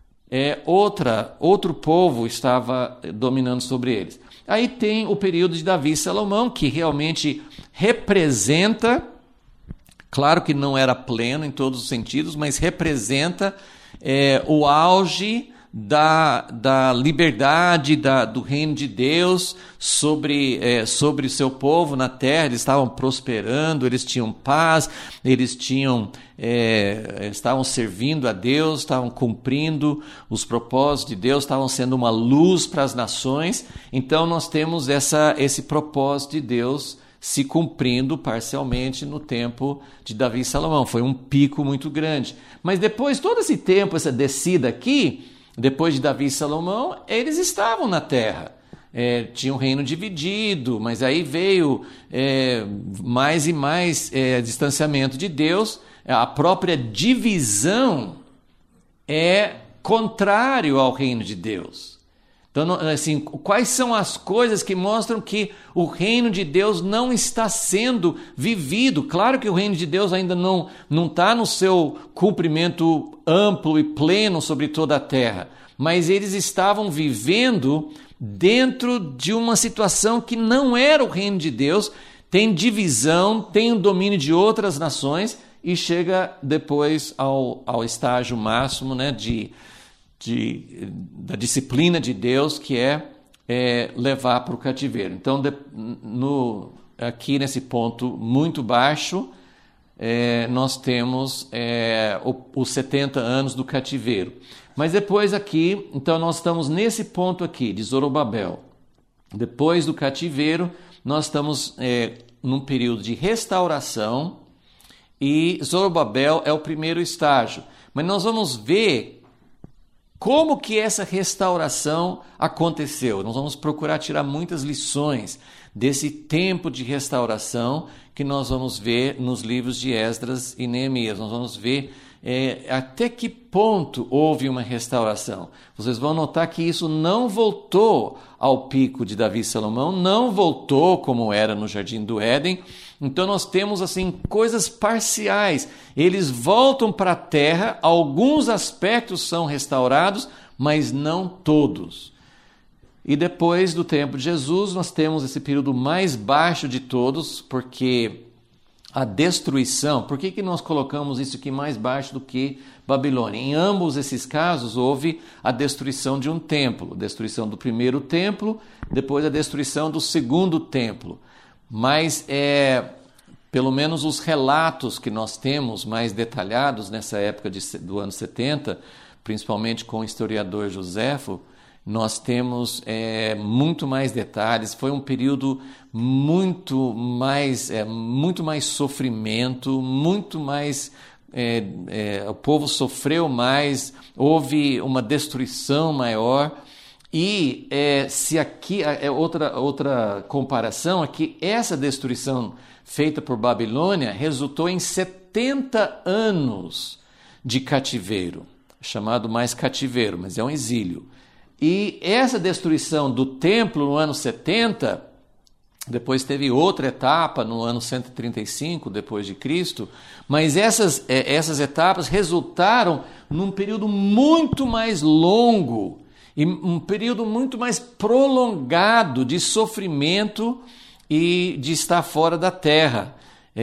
outro povo estava dominando sobre eles. Aí tem o período de Davi e Salomão, que realmente representa, claro que não era pleno em todos os sentidos, mas representa o auge da liberdade do reino de Deus sobre o seu povo na terra. Eles estavam prosperando, eles tinham paz, eles estavam servindo a Deus, estavam cumprindo os propósitos de Deus, estavam sendo uma luz para as nações. Então nós temos esse propósito de Deus se cumprindo parcialmente no tempo de Davi e Salomão. Foi um pico muito grande. Mas depois, todo esse tempo, essa descida aqui, depois de Davi e Salomão, eles estavam na terra. Tinha um reino dividido, mas aí veio mais e mais distanciamento de Deus. A própria divisão é contrário ao reino de Deus. Então, assim, quais são as coisas que mostram que o reino de Deus não está sendo vivido? Claro que o reino de Deus ainda não está no seu cumprimento amplo e pleno sobre toda a terra, mas eles estavam vivendo dentro de uma situação que não era o reino de Deus. Tem divisão, tem o domínio de outras nações e chega depois ao estágio máximo, né, da disciplina de Deus, que é levar para o cativeiro. Então, aqui nesse ponto muito baixo, nós temos os 70 anos do cativeiro. Mas depois aqui, então nós estamos nesse ponto aqui, de Zorobabel. Depois do cativeiro, nós estamos num período de restauração, e Zorobabel é o primeiro estágio. Mas nós vamos ver como que essa restauração aconteceu. Nós vamos procurar tirar muitas lições desse tempo de restauração que nós vamos ver nos livros de Esdras e Neemias. Nós vamos ver até que ponto houve uma restauração. Vocês vão notar que isso não voltou ao pico de Davi e Salomão, não voltou como era no Jardim do Éden. Então nós temos assim coisas parciais. Eles voltam para a terra, alguns aspectos são restaurados, mas não todos. E depois do tempo de Jesus, nós temos esse período mais baixo de todos, porque a destruição. Por que nós colocamos isso aqui mais baixo do que Babilônia? Em ambos esses casos houve a destruição de um templo, a destruição do primeiro templo, depois a destruição do segundo templo. Mas pelo menos os relatos que nós temos mais detalhados nessa época do ano 70, principalmente com o historiador Joséfo, nós temos muito mais detalhes. Foi um período muito mais sofrimento, muito mais... o povo sofreu mais, houve uma destruição maior. E se aqui outra comparação é que essa destruição feita por Babilônia resultou em 70 anos de cativeiro, chamado mais cativeiro, mas é um exílio. E essa destruição do templo no ano 70, depois teve outra etapa no ano 135 depois de Cristo, mas essas etapas resultaram num período muito mais longo e um período muito mais prolongado de sofrimento e de estar fora da terra.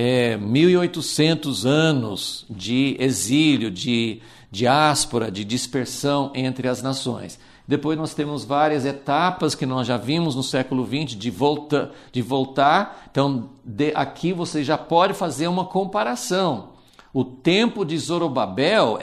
1.800 anos de exílio, de diáspora, de dispersão entre as nações. Depois nós temos várias etapas que nós já vimos no século XX de voltar. Então, aqui você já pode fazer uma comparação. O tempo de Zorobabel,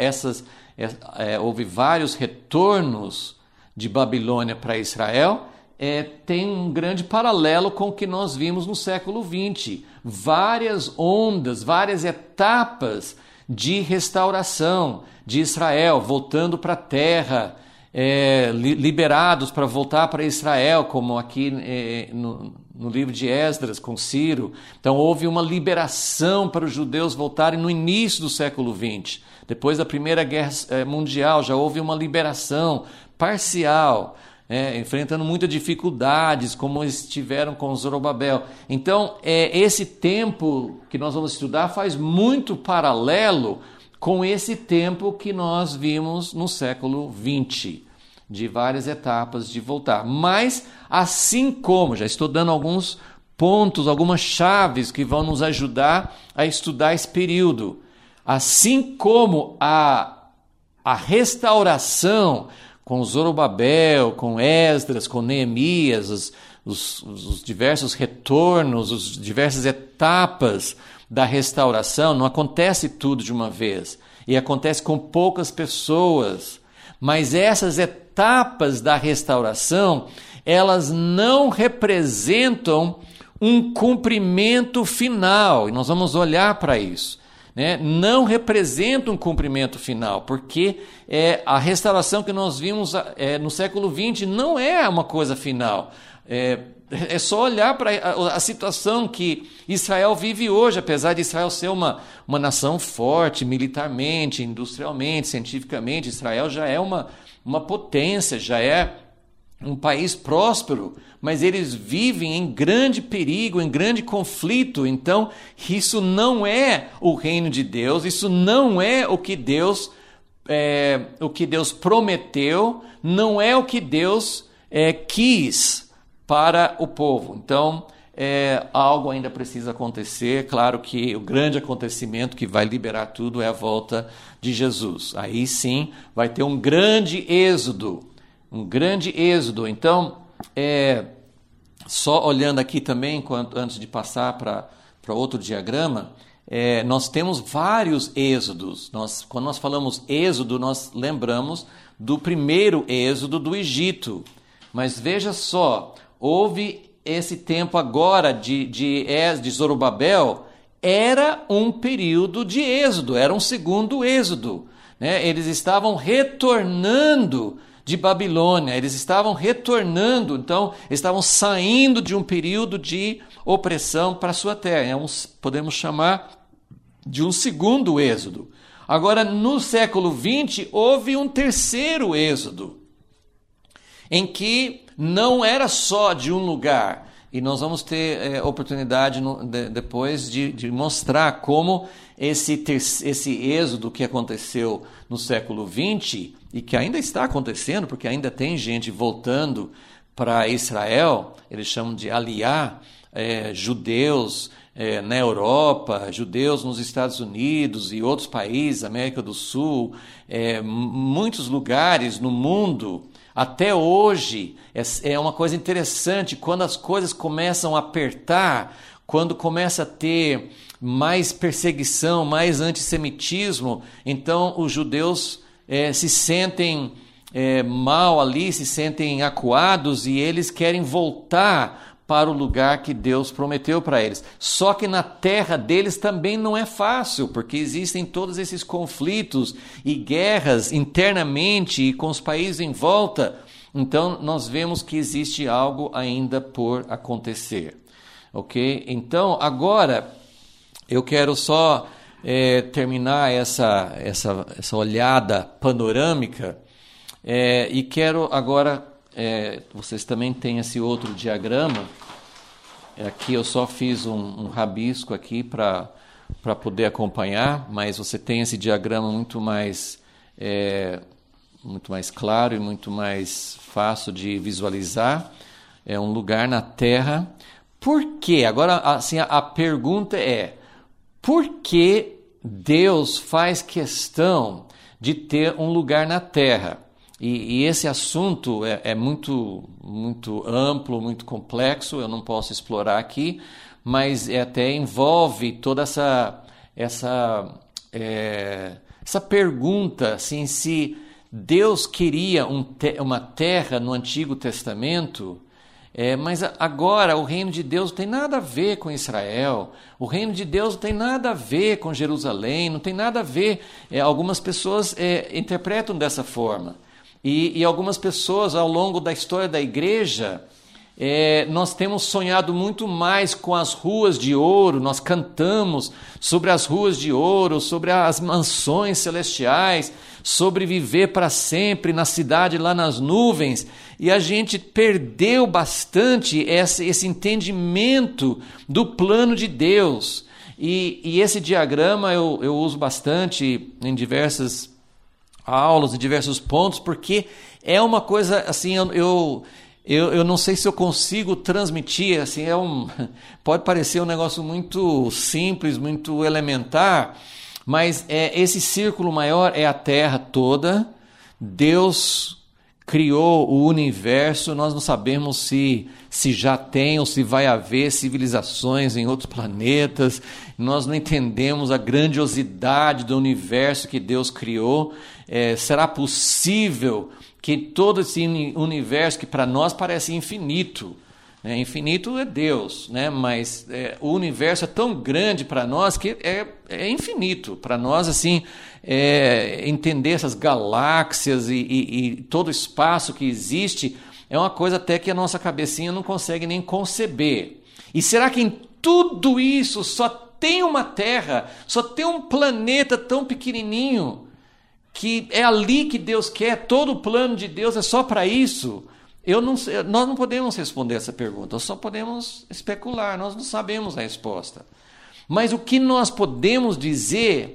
houve vários retornos de Babilônia para Israel, tem um grande paralelo com o que nós vimos no século XX. Várias ondas, várias etapas de restauração de Israel, voltando para a terra, liberados para voltar para Israel, como aqui no livro de Esdras, com Ciro. Então houve uma liberação para os judeus voltarem no início do século XX. Depois da Primeira Guerra Mundial já houve uma liberação parcial, enfrentando muitas dificuldades, como eles tiveram com Zorobabel. Então, esse tempo que nós vamos estudar faz muito paralelo com esse tempo que nós vimos no século XX, de várias etapas de voltar. Mas, assim como, já estou dando alguns pontos, algumas chaves que vão nos ajudar a estudar esse período. Assim como a restauração com Zorobabel, com Esdras, com Neemias, os diversos retornos, as diversas etapas da restauração, não acontece tudo de uma vez, e acontece com poucas pessoas, mas essas etapas da restauração, elas não representam um cumprimento final, e nós vamos olhar para isso. Não representa um cumprimento final, porque a restauração que nós vimos no século XX não é uma coisa final. É só olhar para a situação que Israel vive hoje, apesar de Israel ser uma nação forte, militarmente, industrialmente, cientificamente. Israel já é uma potência, já é um país próspero, mas eles vivem em grande perigo, em grande conflito. Então, isso não é o reino de Deus, isso não é o que Deus prometeu, não é o que Deus quis para o povo. Então, algo ainda precisa acontecer. Claro que o grande acontecimento que vai liberar tudo é a volta de Jesus. Aí sim vai ter um grande êxodo. Então, só olhando aqui também, antes de passar para outro diagrama, nós temos vários êxodos. Quando nós falamos êxodo, nós lembramos do primeiro êxodo do Egito. Mas veja só, houve esse tempo agora de Zorobabel, era um período de êxodo, era um segundo êxodo. Eles estavam retornando de Babilônia, eles estavam retornando, então, estavam saindo de um período de opressão para a sua terra. Podemos chamar de um segundo êxodo. Agora, no século XX, houve um terceiro êxodo, em que não era só de um lugar. E nós vamos ter oportunidade depois de mostrar como esse êxodo que aconteceu no século XX, e que ainda está acontecendo, porque ainda tem gente voltando para Israel, eles chamam de aliá, judeus na Europa, judeus nos Estados Unidos e outros países, América do Sul, muitos lugares no mundo. Até hoje, é uma coisa interessante, quando as coisas começam a apertar, quando começa a ter mais perseguição, mais antissemitismo, então os judeus se sentem mal ali, se sentem acuados e eles querem voltar para o lugar que Deus prometeu para eles. Só que na terra deles também não é fácil, porque existem todos esses conflitos e guerras internamente e com os países em volta. Então nós vemos que existe algo ainda por acontecer. Ok? Então agora eu quero só terminar essa olhada panorâmica e quero agora, vocês também têm esse outro diagrama, aqui eu só fiz um rabisco aqui para poder acompanhar, mas você tem esse diagrama muito mais claro e muito mais fácil de visualizar. É um lugar na Terra. Por quê? Agora, assim, a pergunta é: por que Deus faz questão de ter um lugar na Terra? E esse assunto é muito, muito amplo, muito complexo, eu não posso explorar aqui, mas até envolve toda essa pergunta, assim, se Deus queria uma terra no Antigo Testamento, mas agora o reino de Deus não tem nada a ver com Israel, o reino de Deus não tem nada a ver com Jerusalém, não tem nada a ver, algumas pessoas interpretam dessa forma. E algumas pessoas, ao longo da história da igreja, nós temos sonhado muito mais com as ruas de ouro, nós cantamos sobre as ruas de ouro, sobre as mansões celestiais, sobre viver para sempre na cidade lá nas nuvens, e a gente perdeu bastante esse entendimento do plano de Deus. E esse diagrama eu uso bastante em diversas aulas, em diversos pontos, porque é uma coisa assim, eu não sei se eu consigo transmitir, assim, pode parecer um negócio muito simples, muito elementar, mas esse círculo maior é a Terra toda. Deus criou o universo, nós não sabemos se já tem ou se vai haver civilizações em outros planetas, nós não entendemos a grandiosidade do universo que Deus criou. Será possível que todo esse universo que para nós parece infinito, infinito é Deus, né? Mas o universo é tão grande para nós que é infinito. Para nós, assim, entender essas galáxias e todo o espaço que existe é uma coisa até que a nossa cabecinha não consegue nem conceber. E será que em tudo isso só tem uma Terra, só tem um planeta tão pequenininho, que é ali que Deus quer, todo o plano de Deus é só para isso? Nós não podemos responder essa pergunta, nós só podemos especular, nós não sabemos a resposta. Mas o que nós podemos dizer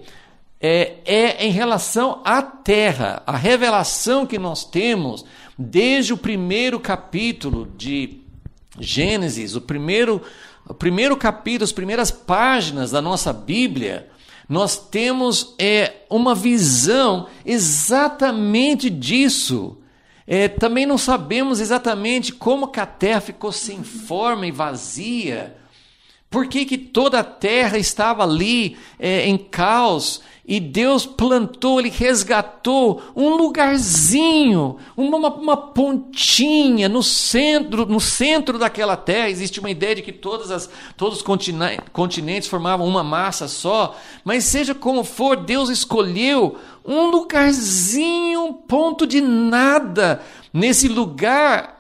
em relação à Terra, a revelação que nós temos desde o primeiro capítulo de Gênesis, o primeiro capítulo, as primeiras páginas da nossa Bíblia. Nós temos uma visão exatamente disso. Também não sabemos exatamente como que a terra ficou sem forma e vazia. Por que toda a terra estava ali em caos? E Deus plantou, Ele resgatou um lugarzinho, uma pontinha no centro daquela terra. Existe uma ideia de que todos os continentes formavam uma massa só, mas seja como for, Deus escolheu um lugarzinho, um ponto de nada, nesse lugar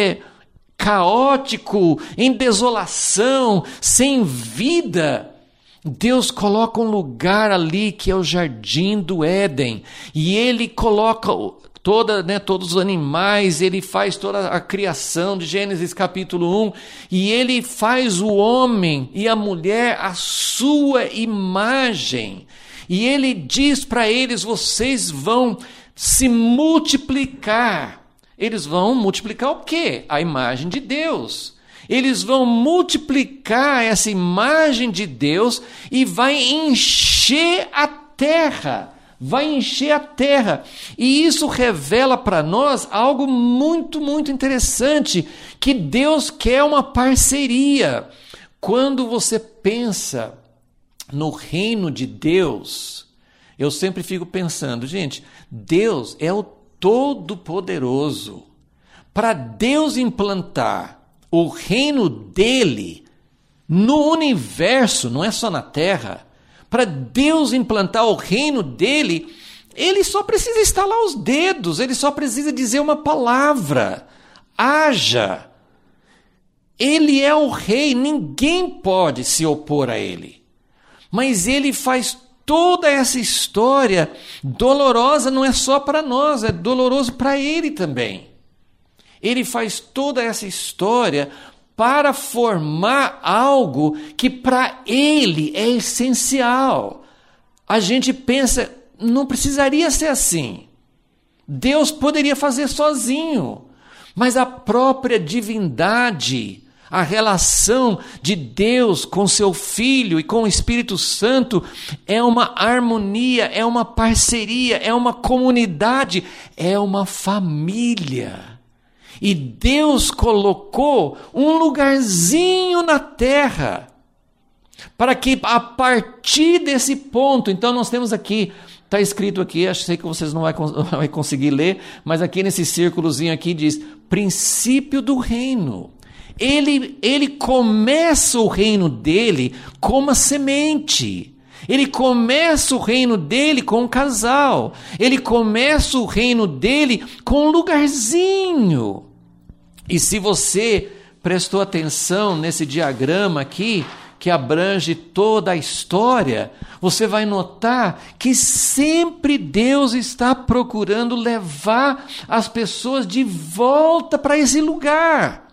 caótico, em desolação, sem vida. Deus coloca um lugar ali que é o Jardim do Éden, e Ele coloca todos os animais, Ele faz toda a criação de Gênesis capítulo 1, e Ele faz o homem e a mulher à sua imagem, e Ele diz para eles: vocês vão se multiplicar. Eles vão multiplicar o quê? A imagem de Deus. Eles vão multiplicar essa imagem de Deus e vai encher a terra. Vai encher a terra. E isso revela para nós algo muito, muito interessante, que Deus quer uma parceria. Quando você pensa no reino de Deus, eu sempre fico pensando, gente, Deus é o Todo-Poderoso. Para Deus implantar o reino dele no universo, não é só na terra, para Deus implantar o reino dele, ele só precisa estalar os dedos, ele só precisa dizer uma palavra: haja. Ele é o rei, ninguém pode se opor a ele. Mas ele faz toda essa história dolorosa, não é só para nós, é doloroso para ele também. Ele faz toda essa história para formar algo que para ele é essencial. A gente pensa, não precisaria ser assim. Deus poderia fazer sozinho, mas a própria divindade, a relação de Deus com seu Filho e com o Espírito Santo é uma harmonia, é uma parceria, é uma comunidade, é uma família. E Deus colocou um lugarzinho na terra para que a partir desse ponto, então nós temos aqui, está escrito aqui, acho que vocês não vai conseguir ler, mas aqui nesse círculozinho aqui diz, princípio do reino. Ele começa o reino dele com uma semente. Ele começa o reino dele com um casal. Ele começa o reino dele com um lugarzinho. E se você prestou atenção nesse diagrama aqui, que abrange toda a história, você vai notar que sempre Deus está procurando levar as pessoas de volta para esse lugar.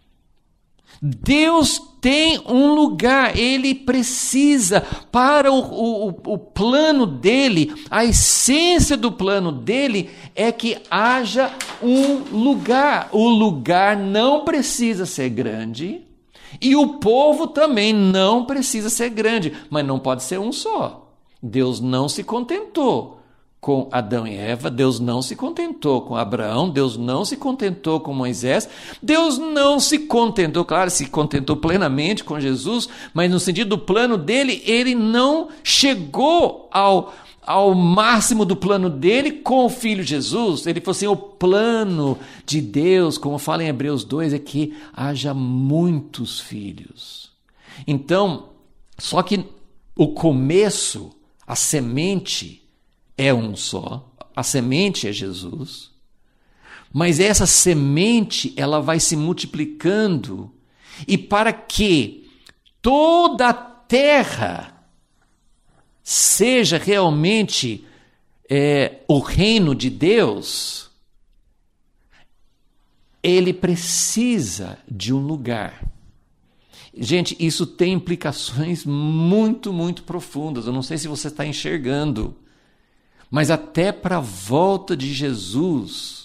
Deus tem um lugar, ele precisa, para o plano dele, a essência do plano dele é que haja um lugar. O lugar não precisa ser grande e o povo também não precisa ser grande, mas não pode ser um só. Deus não se contentou com Adão e Eva, Deus não se contentou com Abraão, Deus não se contentou com Moisés, Deus não se contentou, claro, se contentou plenamente com Jesus, mas no sentido do plano dele, ele não chegou ao máximo do plano dele com o Filho Jesus. Ele falou assim, o plano de Deus, como fala em Hebreus 2, é que haja muitos filhos. Então, só que o começo, a semente, é um só, a semente é Jesus, mas essa semente ela vai se multiplicando, e para que toda a terra seja realmente o reino de Deus, ele precisa de um lugar. Gente, isso tem implicações muito, muito profundas, eu não sei se você está enxergando. Mas até para a volta de Jesus,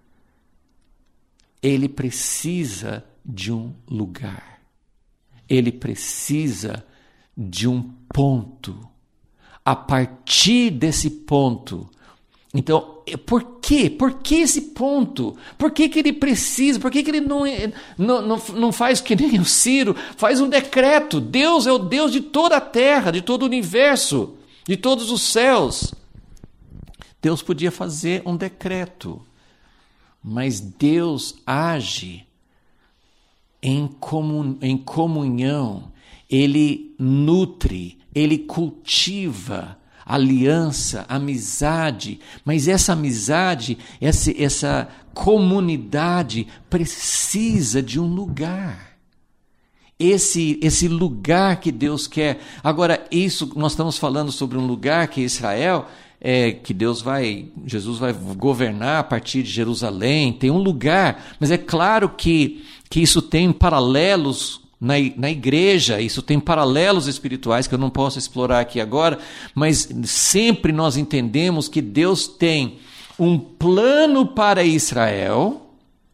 ele precisa de um lugar. Ele precisa de um ponto. A partir desse ponto. Então, por quê? Por que esse ponto? Por que ele precisa? Por que ele não faz que nem o Ciro? Faz um decreto. Deus é o Deus de toda a terra, de todo o universo, de todos os céus. Deus podia fazer um decreto, mas Deus age em comunhão, ele nutre, ele cultiva aliança, amizade, mas essa amizade, essa comunidade precisa de um lugar. Esse lugar que Deus quer. Agora, isso nós estamos falando sobre um lugar que é Israel, que Jesus vai governar a partir de Jerusalém, tem um lugar, mas é claro que isso tem paralelos na igreja, isso tem paralelos espirituais que eu não posso explorar aqui agora, mas sempre nós entendemos que Deus tem um plano para Israel,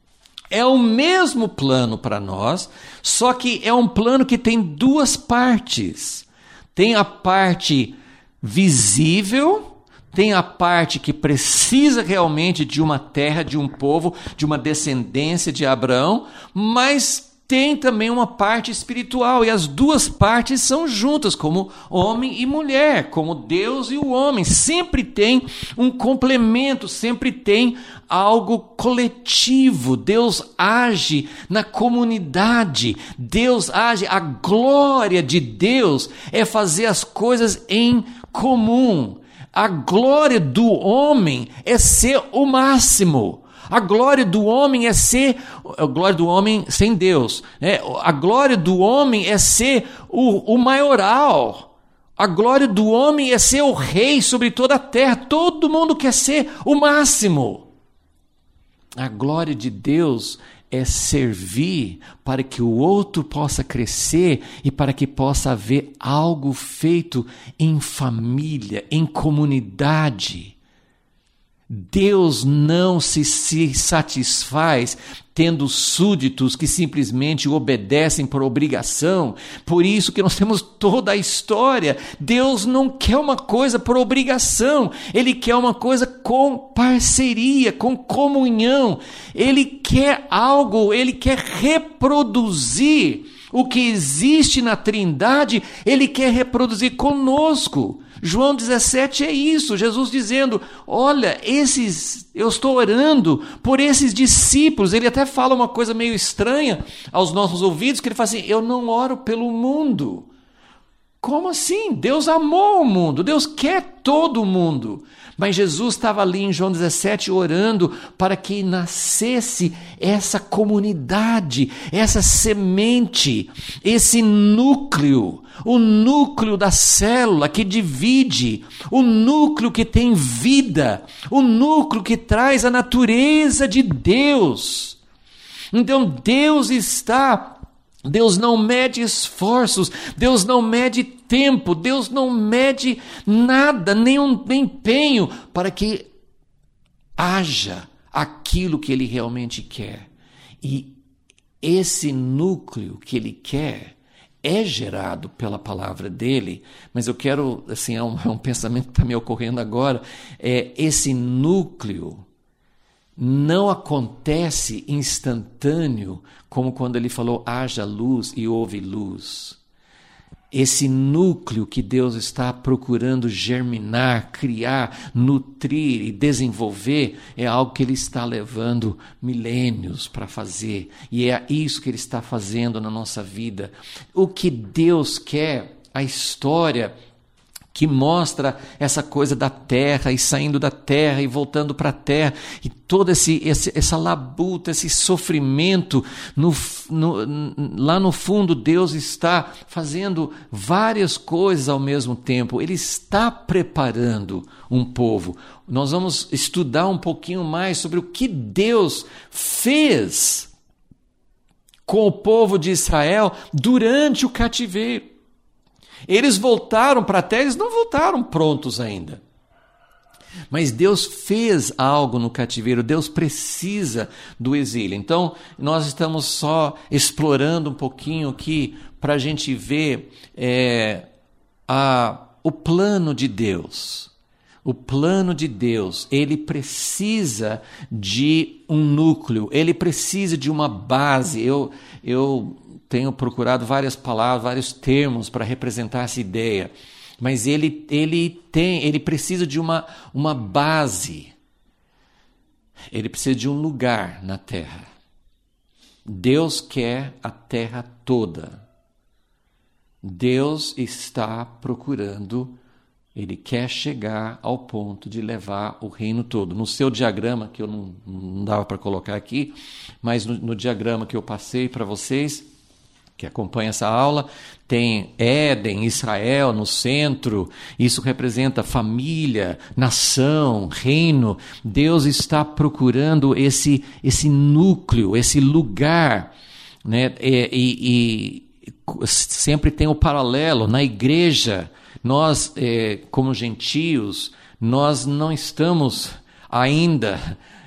É o mesmo plano para nós, só que é um plano que tem duas partes. Tem a parte visível, tem a parte que precisa realmente de uma terra, de um povo, de uma descendência de Abraão, mas tem também uma parte espiritual, e as duas partes são juntas, como homem e mulher, como Deus e o homem. Sempre tem um complemento, sempre tem algo coletivo. Deus age na comunidade, Deus age, a glória de Deus é fazer as coisas em comum. A glória do homem é ser o máximo. A glória do homem é ser, a glória do homem sem Deus, né? A glória do homem é ser o maioral. A glória do homem é ser o rei sobre toda a terra. Todo mundo quer ser o máximo. A glória de Deus é servir para que o outro possa crescer e para que possa haver algo feito em família, em comunidade. Deus não se satisfaz tendo súditos que simplesmente obedecem por obrigação. Por isso que nós temos toda a história. Deus não quer uma coisa por obrigação. Ele quer uma coisa com parceria, com comunhão. Ele quer algo, ele quer reproduzir o que existe na Trindade, ele quer reproduzir conosco. João 17 é isso, Jesus dizendo, olha, eu estou orando por esses discípulos. Ele até fala uma coisa meio estranha aos nossos ouvidos, que ele fala assim, eu não oro pelo mundo. Como assim? Deus amou o mundo, Deus quer todo mundo. Mas Jesus estava ali em João 17 orando para que nascesse essa comunidade, essa semente, esse núcleo, o núcleo da célula que divide, o núcleo que tem vida, o núcleo que traz a natureza de Deus. Então Deus não mede esforços, Deus não mede tempo, Deus não mede nada, nenhum empenho para que haja aquilo que Ele realmente quer. E esse núcleo que Ele quer é gerado pela palavra dEle, mas eu quero, assim, é um pensamento que está me ocorrendo agora, esse núcleo não acontece instantâneo, como quando ele falou, haja luz e houve luz. Esse núcleo que Deus está procurando germinar, criar, nutrir e desenvolver, é algo que Ele está levando milênios para fazer. E é isso que Ele está fazendo na nossa vida. O que Deus quer, a história que mostra essa coisa da terra e saindo da terra e voltando para a terra e toda essa labuta, esse sofrimento, lá no fundo Deus está fazendo várias coisas ao mesmo tempo. Ele está preparando um povo. Nós vamos estudar um pouquinho mais sobre o que Deus fez com o povo de Israel durante o cativeiro. Eles voltaram para a terra, eles não voltaram prontos ainda. Mas Deus fez algo no cativeiro, Deus precisa do exílio. Então, nós estamos só explorando um pouquinho aqui para a gente ver o plano de Deus. O plano de Deus, ele precisa de um núcleo, ele precisa de uma base. Eu tenho procurado várias palavras, vários termos para representar essa ideia, mas ele precisa de uma base, ele precisa de um lugar na terra. Deus quer a terra toda. Deus está procurando, Ele quer chegar ao ponto de levar o reino todo. No seu diagrama, que eu não dava para colocar aqui, mas no diagrama que eu passei para vocês, que acompanha essa aula, tem Éden, Israel no centro. Isso representa família, nação, reino. Deus está procurando esse núcleo, esse lugar, né? E sempre tem o paralelo. Na igreja, nós, como gentios, nós não estamos ainda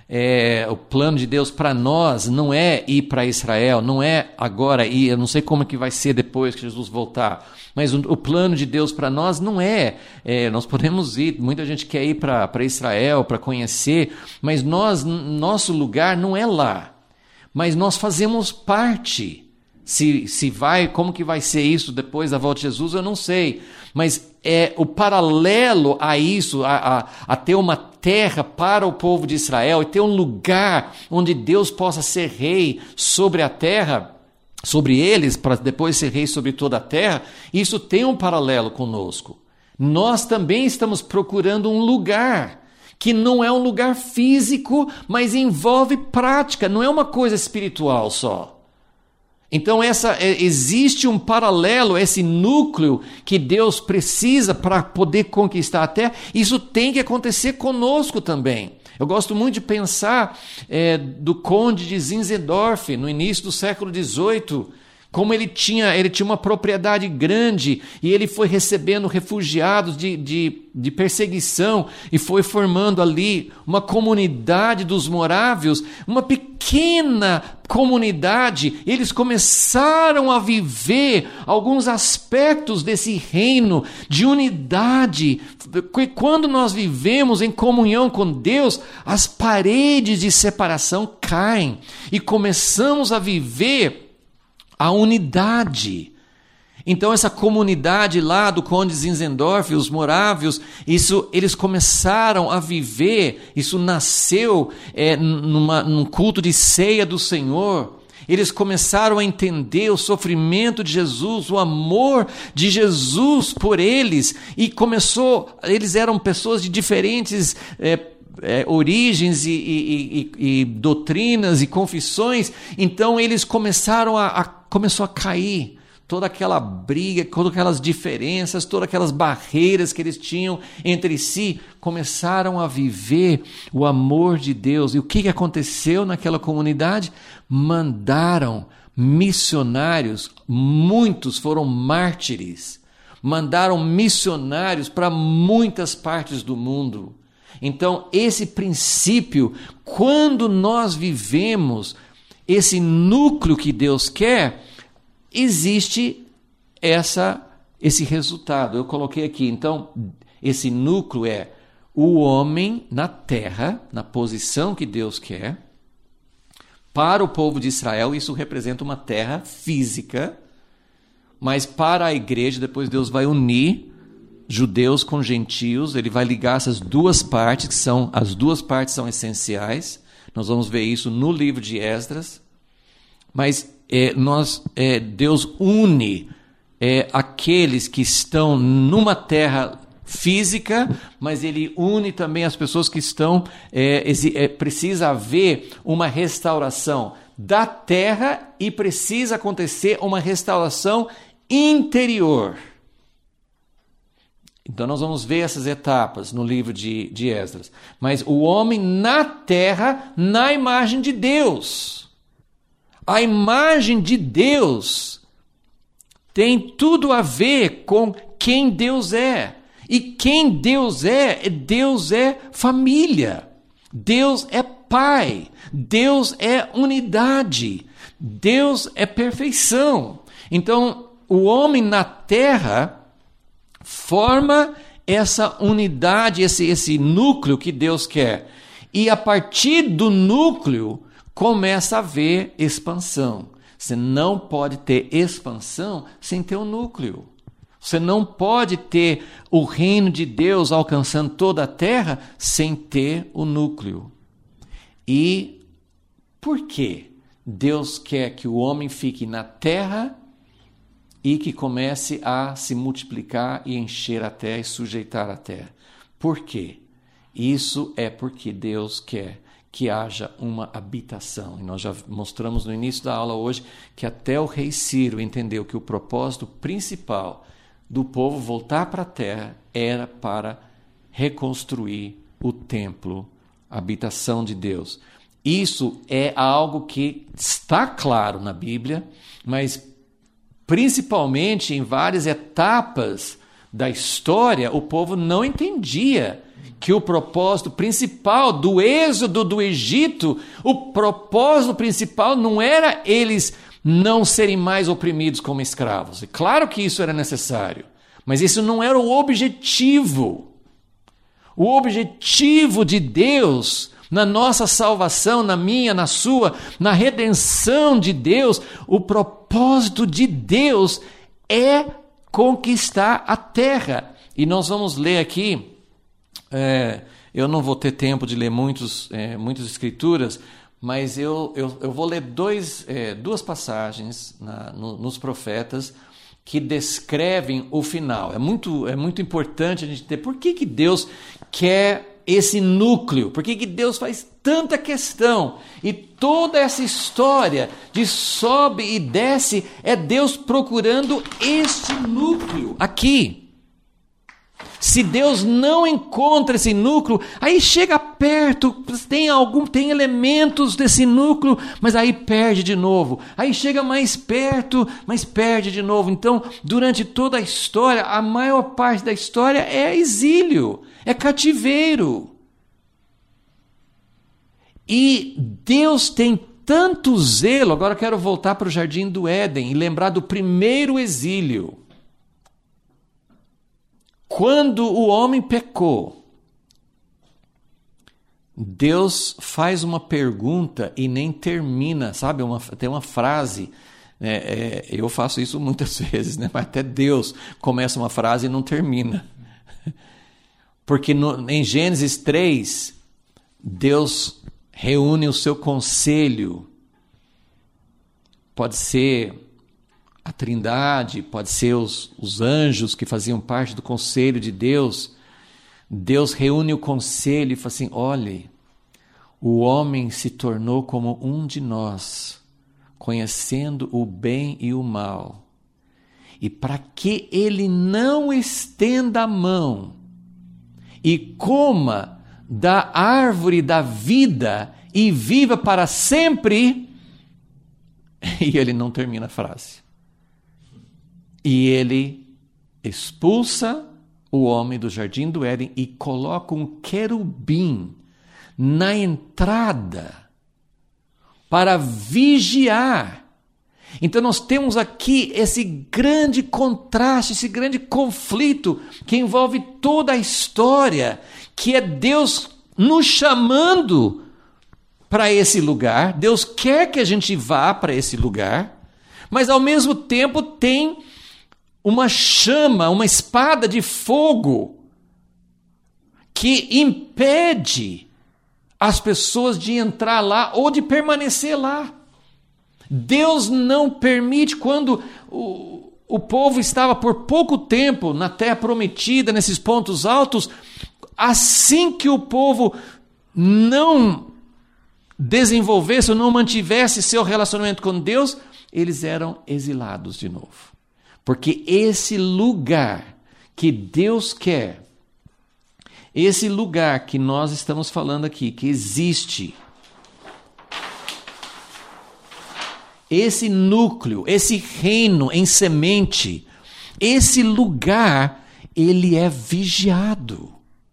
o plano de Deus para nós não é ir para Israel, não é agora ir, eu não sei como que vai ser depois que Jesus voltar, mas o plano de Deus para nós não nós podemos ir, muita gente quer ir para Israel, para conhecer, mas nosso lugar não é lá, mas nós fazemos parte. Se vai, como que vai ser isso depois da volta de Jesus, eu não sei. Mas o paralelo a isso, a ter uma terra para o povo de Israel e ter um lugar onde Deus possa ser rei sobre a terra, sobre eles, para depois ser rei sobre toda a terra, isso tem um paralelo conosco. Nós também estamos procurando um lugar que não é um lugar físico, mas envolve prática, não é uma coisa espiritual só. Então existe um paralelo, esse núcleo que Deus precisa para poder conquistar a terra, isso tem que acontecer conosco também. Eu gosto muito de pensar do conde de Zinzendorf, no início do século XVIII, como ele tinha uma propriedade grande e ele foi recebendo refugiados de perseguição e foi formando ali uma comunidade dos morávios, uma pequena comunidade. Eles começaram a viver alguns aspectos desse reino de unidade. Quando nós vivemos em comunhão com Deus, as paredes de separação caem e começamos a viver a unidade. Então essa comunidade lá do conde Zinzendorf, os morávios, eles começaram a viver, isso nasceu num culto de ceia do Senhor. Eles começaram a entender o sofrimento de Jesus, o amor de Jesus por eles, e eles eram pessoas de diferentes origens e doutrinas e confissões. Então eles começou a cair toda aquela briga, todas aquelas diferenças, todas aquelas barreiras que eles tinham entre si, começaram a viver o amor de Deus. E o que aconteceu naquela comunidade? Mandaram missionários, muitos foram mártires, mandaram missionários para muitas partes do mundo. Então, esse princípio, quando nós vivemos esse núcleo que Deus quer, existe esse resultado. Eu coloquei aqui, então, esse núcleo é o homem na terra, na posição que Deus quer. Para o povo de Israel, isso representa uma terra física, mas para a igreja, depois Deus vai unir judeus com gentios, ele vai ligar essas duas partes, as duas partes são essenciais. Nós vamos ver isso no livro de Esdras. Mas Deus une aqueles que estão numa terra física, mas ele une também as pessoas que estão... precisa haver uma restauração da terra e precisa acontecer uma restauração interior. Então nós vamos ver essas etapas no livro de Esdras. Mas o homem na terra, na imagem de Deus. A imagem de Deus tem tudo a ver com quem Deus é. E quem Deus é família. Deus é pai. Deus é unidade. Deus é perfeição. Então, o homem na terra forma essa unidade, esse núcleo que Deus quer. E a partir do núcleo começa a haver expansão. Você não pode ter expansão sem ter um núcleo. Você não pode ter o reino de Deus alcançando toda a terra sem ter o núcleo. E por quê? Deus quer que o homem fique na terra e que comece a se multiplicar e encher a terra e sujeitar a terra. Por quê? Isso é porque Deus quer que haja uma habitação. E nós já mostramos no início da aula hoje que até o rei Ciro entendeu que o propósito principal do povo voltar para a terra era para reconstruir o templo, a habitação de Deus. Isso é algo que está claro na Bíblia, mas principalmente em várias etapas da história, o povo não entendia que o propósito principal do êxodo do Egito, o propósito principal não era eles não serem mais oprimidos como escravos. É claro que isso era necessário, mas isso não era o objetivo. O objetivo de Deus na nossa salvação, na minha, na sua, na redenção de Deus, o propósito de Deus é conquistar a terra. E nós vamos ler aqui, eu não vou ter tempo de ler muitas escrituras, mas eu vou ler duas passagens nos profetas que descrevem o final. É muito importante a gente ter por que Deus quer esse núcleo, por que Deus faz tanta questão. E toda essa história de sobe e desce é Deus procurando este núcleo aqui. Se Deus não encontra esse núcleo, aí chega perto, tem elementos desse núcleo, mas aí perde de novo. Aí chega mais perto, mas perde de novo. Então, durante toda a história, a maior parte da história é exílio, é cativeiro. E Deus tem tanto zelo, agora eu quero voltar para o Jardim do Éden e lembrar do primeiro exílio. Quando o homem pecou, Deus faz uma pergunta e nem termina, sabe? Tem uma frase, eu faço isso muitas vezes, né? Mas até Deus começa uma frase e não termina. Porque em Gênesis 3, Deus reúne o seu conselho, pode ser a Trindade, pode ser os anjos que faziam parte do conselho de Deus. Deus reúne o conselho e fala assim: olhe, o homem se tornou como um de nós, conhecendo o bem e o mal. E para que ele não estenda a mão e coma da árvore da vida e viva para sempre, e ele não termina a frase. E ele expulsa o homem do Jardim do Éden e coloca um querubim na entrada para vigiar. Então nós temos aqui esse grande contraste, esse grande conflito que envolve toda a história, que é Deus nos chamando para esse lugar. Deus quer que a gente vá para esse lugar, mas ao mesmo tempo tem uma chama, uma espada de fogo que impede as pessoas de entrar lá ou de permanecer lá. Deus não permite, quando o povo estava por pouco tempo na terra prometida, nesses pontos altos, assim que o povo não desenvolvesse ou não mantivesse seu relacionamento com Deus, eles eram exilados de novo. Porque esse lugar que Deus quer, esse lugar que nós estamos falando aqui, que existe, esse núcleo, esse reino em semente, esse lugar, ele é vigiado.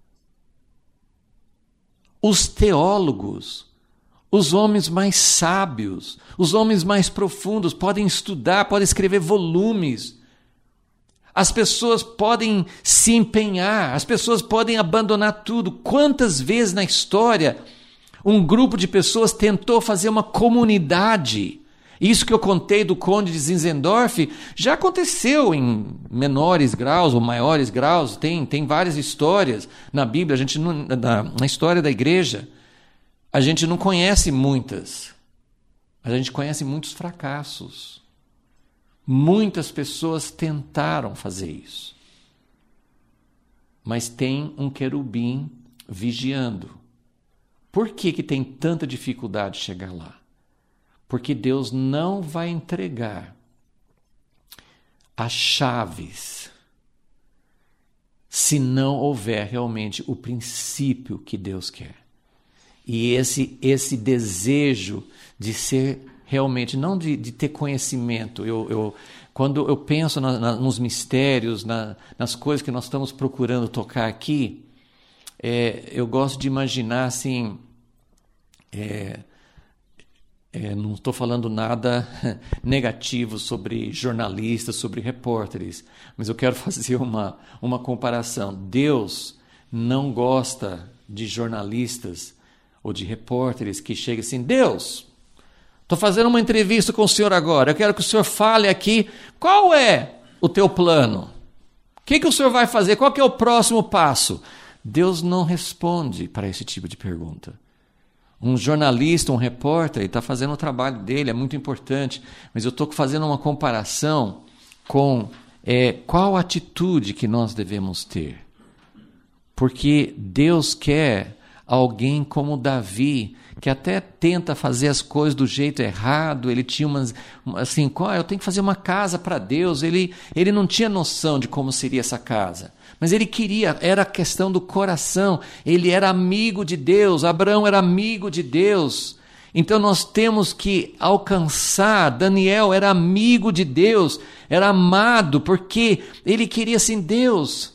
Os teólogos, os homens mais sábios, os homens mais profundos podem estudar, podem escrever volumes. As pessoas podem se empenhar, as pessoas podem abandonar tudo. Quantas vezes na história um grupo de pessoas tentou fazer uma comunidade? Isso que eu contei do Conde de Zinzendorf já aconteceu em menores graus ou maiores graus. Tem várias histórias na Bíblia, na história da igreja. A gente não conhece muitas, a gente conhece muitos fracassos. Muitas pessoas tentaram fazer isso, mas tem um querubim vigiando. Por que tem tanta dificuldade de chegar lá? Porque Deus não vai entregar as chaves se não houver realmente o princípio que Deus quer. E esse desejo de ser realmente, não de ter conhecimento. Quando eu penso nos mistérios, nas coisas que nós estamos procurando tocar aqui, Eu gosto de imaginar assim, não estou falando nada negativo sobre jornalistas, sobre repórteres, mas eu quero fazer uma comparação. Deus não gosta de jornalistas ou de repórteres que chegam assim: Deus, estou fazendo uma entrevista com o senhor agora, eu quero que o senhor fale aqui qual é o teu plano. O que o senhor vai fazer? Qual que é o próximo passo? Deus não responde para esse tipo de pergunta. Um jornalista, um repórter, ele está fazendo o trabalho dele, é muito importante, mas eu estou fazendo uma comparação com qual atitude que nós devemos ter. Porque Deus quer alguém como Davi, que até tenta fazer as coisas do jeito errado. Ele tinha assim, eu tenho que fazer uma casa para Deus. Ele não tinha noção de como seria essa casa, mas ele queria, era a questão do coração. Ele era amigo de Deus, Abraão era amigo de Deus. Então nós temos que alcançar. Daniel era amigo de Deus, era amado, porque ele queria assim: Deus,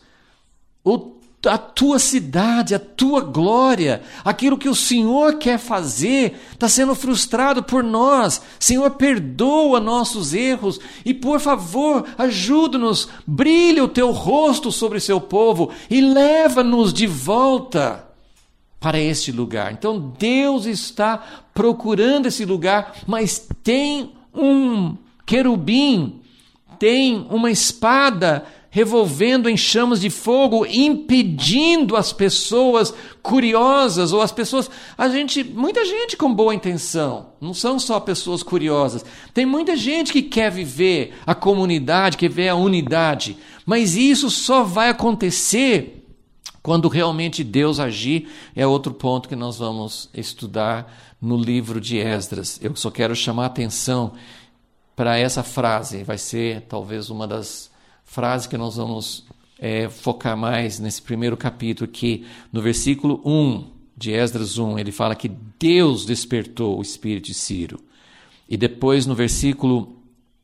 a tua cidade, a tua glória, aquilo que o Senhor quer fazer, está sendo frustrado por nós. Senhor, perdoa nossos erros e, por favor, ajuda-nos, brilha o teu rosto sobre o seu povo e leva-nos de volta para este lugar. Então Deus está procurando esse lugar, mas tem um querubim, tem uma espada revolvendo em chamas de fogo, impedindo as pessoas curiosas, ou as pessoas, muita gente com boa intenção, não são só pessoas curiosas, tem muita gente que quer viver a comunidade, quer ver a unidade, mas isso só vai acontecer quando realmente Deus agir. É outro ponto que nós vamos estudar no livro de Esdras. Eu só quero chamar a atenção para essa frase, vai ser talvez uma das frase que nós vamos focar mais nesse primeiro capítulo, que no versículo 1 de Esdras 1, ele fala que Deus despertou o espírito de Ciro. E depois no versículo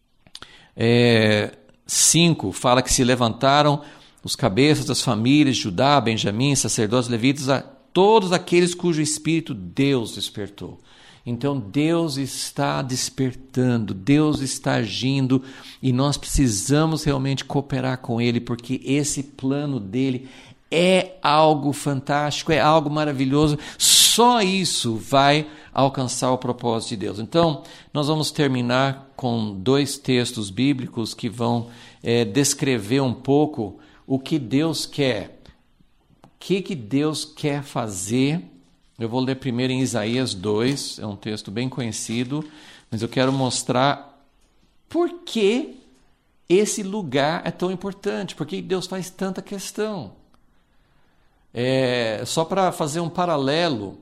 5, fala que se levantaram os cabeças das famílias de Judá, Benjamim, sacerdotes, levitas, todos aqueles cujo espírito Deus despertou. Então Deus está despertando, Deus está agindo, e nós precisamos realmente cooperar com Ele, porque esse plano dele é algo fantástico, é algo maravilhoso. Só isso vai alcançar o propósito de Deus. Então nós vamos terminar com 2 textos bíblicos que vão descrever um pouco o que Deus quer. O que Deus quer fazer. Eu vou ler primeiro em Isaías 2, é um texto bem conhecido, mas eu quero mostrar por que esse lugar é tão importante, por que Deus faz tanta questão. Só para fazer um paralelo,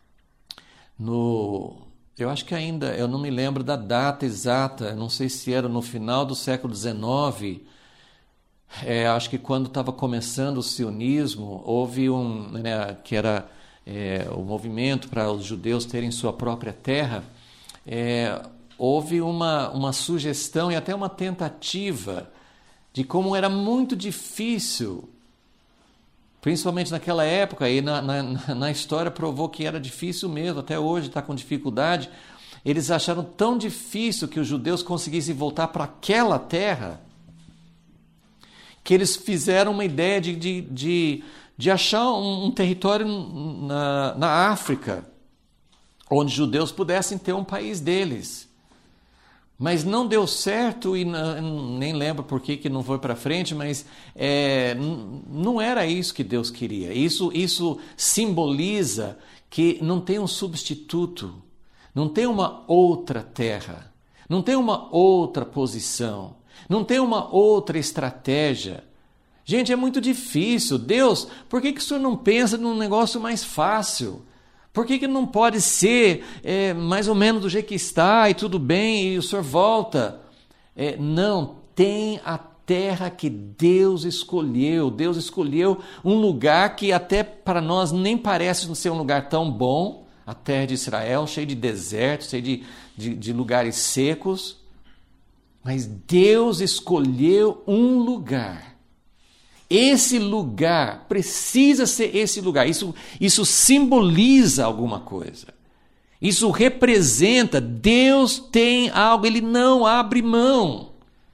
eu acho que ainda, eu não me lembro da data exata, não sei se era no final do século XIX, acho que quando estava começando o sionismo, houve que era o movimento para os judeus terem sua própria terra, houve uma sugestão e até uma tentativa de como era muito difícil, principalmente naquela época, e na história provou que era difícil mesmo, até hoje está com dificuldade. Eles acharam tão difícil que os judeus conseguissem voltar para aquela terra, que eles fizeram uma ideia de achar um território na África, onde judeus pudessem ter um país deles. Mas não deu certo, e nem lembro por que não foi para frente, mas não era isso que Deus queria. Isso simboliza que não tem um substituto, não tem uma outra terra, não tem uma outra posição, não tem uma outra estratégia. Gente, é muito difícil. Deus, por que o Senhor não pensa num negócio mais fácil? Por que não pode ser mais ou menos do jeito que está e tudo bem e o Senhor volta? Não, tem a terra que Deus escolheu. Deus escolheu um lugar que até para nós nem parece ser um lugar tão bom, a terra de Israel, cheio de desertos, cheio de lugares secos. Mas Deus escolheu um lugar Esse lugar precisa ser esse lugar. Isso simboliza alguma coisa. Isso representa, Deus tem algo, Ele não abre mão.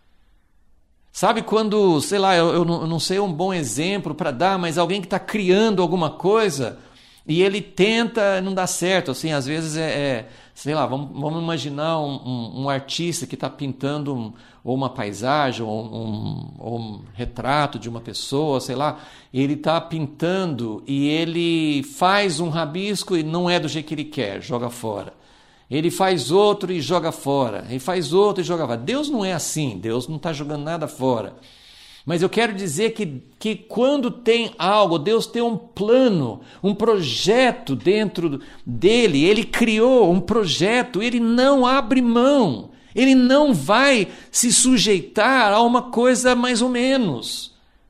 Sabe quando, sei lá, eu não sei um bom exemplo para dar, mas alguém que está criando alguma coisa e ele tenta, não dá certo, assim, às vezes sei lá, vamos imaginar um artista que está pintando ou uma paisagem ou um retrato de uma pessoa, sei lá, ele está pintando e ele faz um rabisco e não é do jeito que ele quer, joga fora. Ele faz outro e joga fora, ele faz outro e joga fora. Deus não é assim, Deus não está jogando nada fora. Mas eu quero dizer que quando tem algo, Deus tem um plano, um projeto dentro dele. Ele criou um projeto, ele não abre mão. Ele não vai se sujeitar a uma coisa mais ou menos.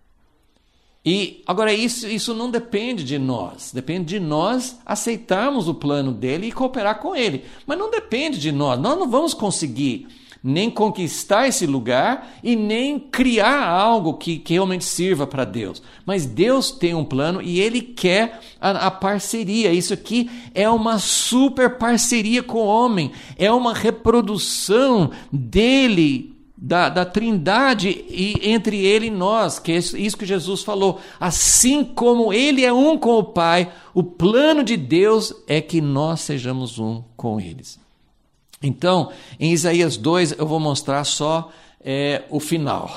E agora isso não depende de nós. Depende de nós aceitarmos o plano dele e cooperar com ele. Mas não depende de nós. Nós não vamos conseguir nem conquistar esse lugar e nem criar algo que realmente sirva para Deus. Mas Deus tem um plano e Ele quer a parceria. Isso aqui é uma super parceria com o homem. É uma reprodução dele, da Trindade e entre Ele e nós, que é isso que Jesus falou. Assim como Ele é um com o Pai, o plano de Deus é que nós sejamos um com eles. Então, em Isaías 2, eu vou mostrar só o final.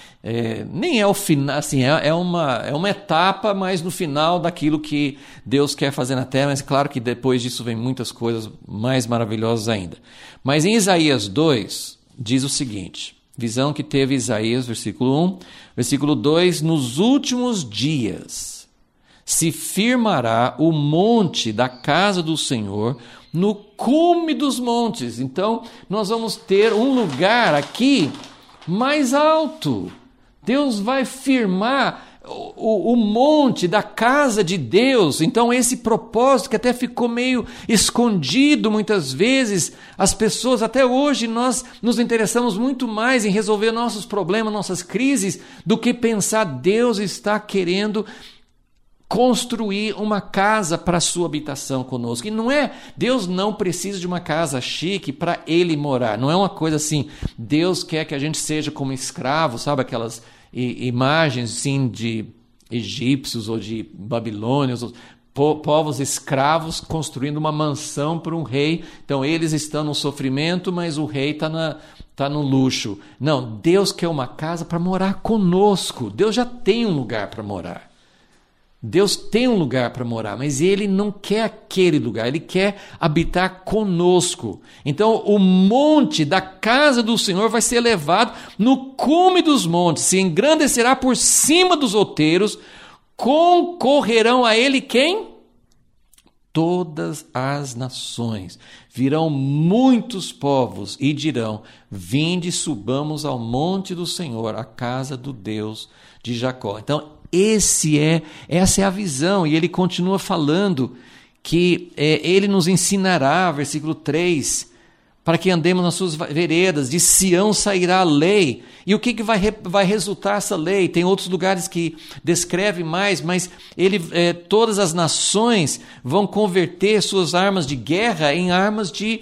Nem é o final, assim, é uma etapa, mas no final daquilo que Deus quer fazer na terra, mas claro que depois disso vem muitas coisas mais maravilhosas ainda. Mas em Isaías 2, diz o seguinte, visão que teve Isaías, versículo 1, versículo 2, nos últimos dias se firmará o monte da casa do Senhor no cume dos montes. Então, nós vamos ter um lugar aqui mais alto. Deus vai firmar o monte da casa de Deus. Então, esse propósito que até ficou meio escondido muitas vezes, as pessoas, até hoje, nós nos interessamos muito mais em resolver nossos problemas, nossas crises, do que pensar Deus está querendo construir uma casa para a sua habitação conosco. E não é, Deus não precisa de uma casa chique para Ele morar. Não é uma coisa assim, Deus quer que a gente seja como escravo, sabe aquelas imagens assim, de egípcios ou de babilônios, povos escravos construindo uma mansão para um rei. Então eles estão no sofrimento, mas o rei está no luxo. Não, Deus quer uma casa para morar conosco. Deus já tem um lugar para morar. Deus tem um lugar para morar, mas Ele não quer aquele lugar, Ele quer habitar conosco. Então o monte da casa do Senhor vai ser elevado no cume dos montes, se engrandecerá por cima dos outeiros, concorrerão a Ele quem? Todas as nações. Virão muitos povos e dirão, vinde, subamos ao monte do Senhor, a casa do Deus de Jacó. Então, essa é a visão, e ele continua falando que ele nos ensinará, versículo 3, para que andemos nas suas veredas, de Sião sairá a lei. E o que vai resultar essa lei? Tem outros lugares que descreve mais, mas todas as nações vão converter suas armas de guerra em armas de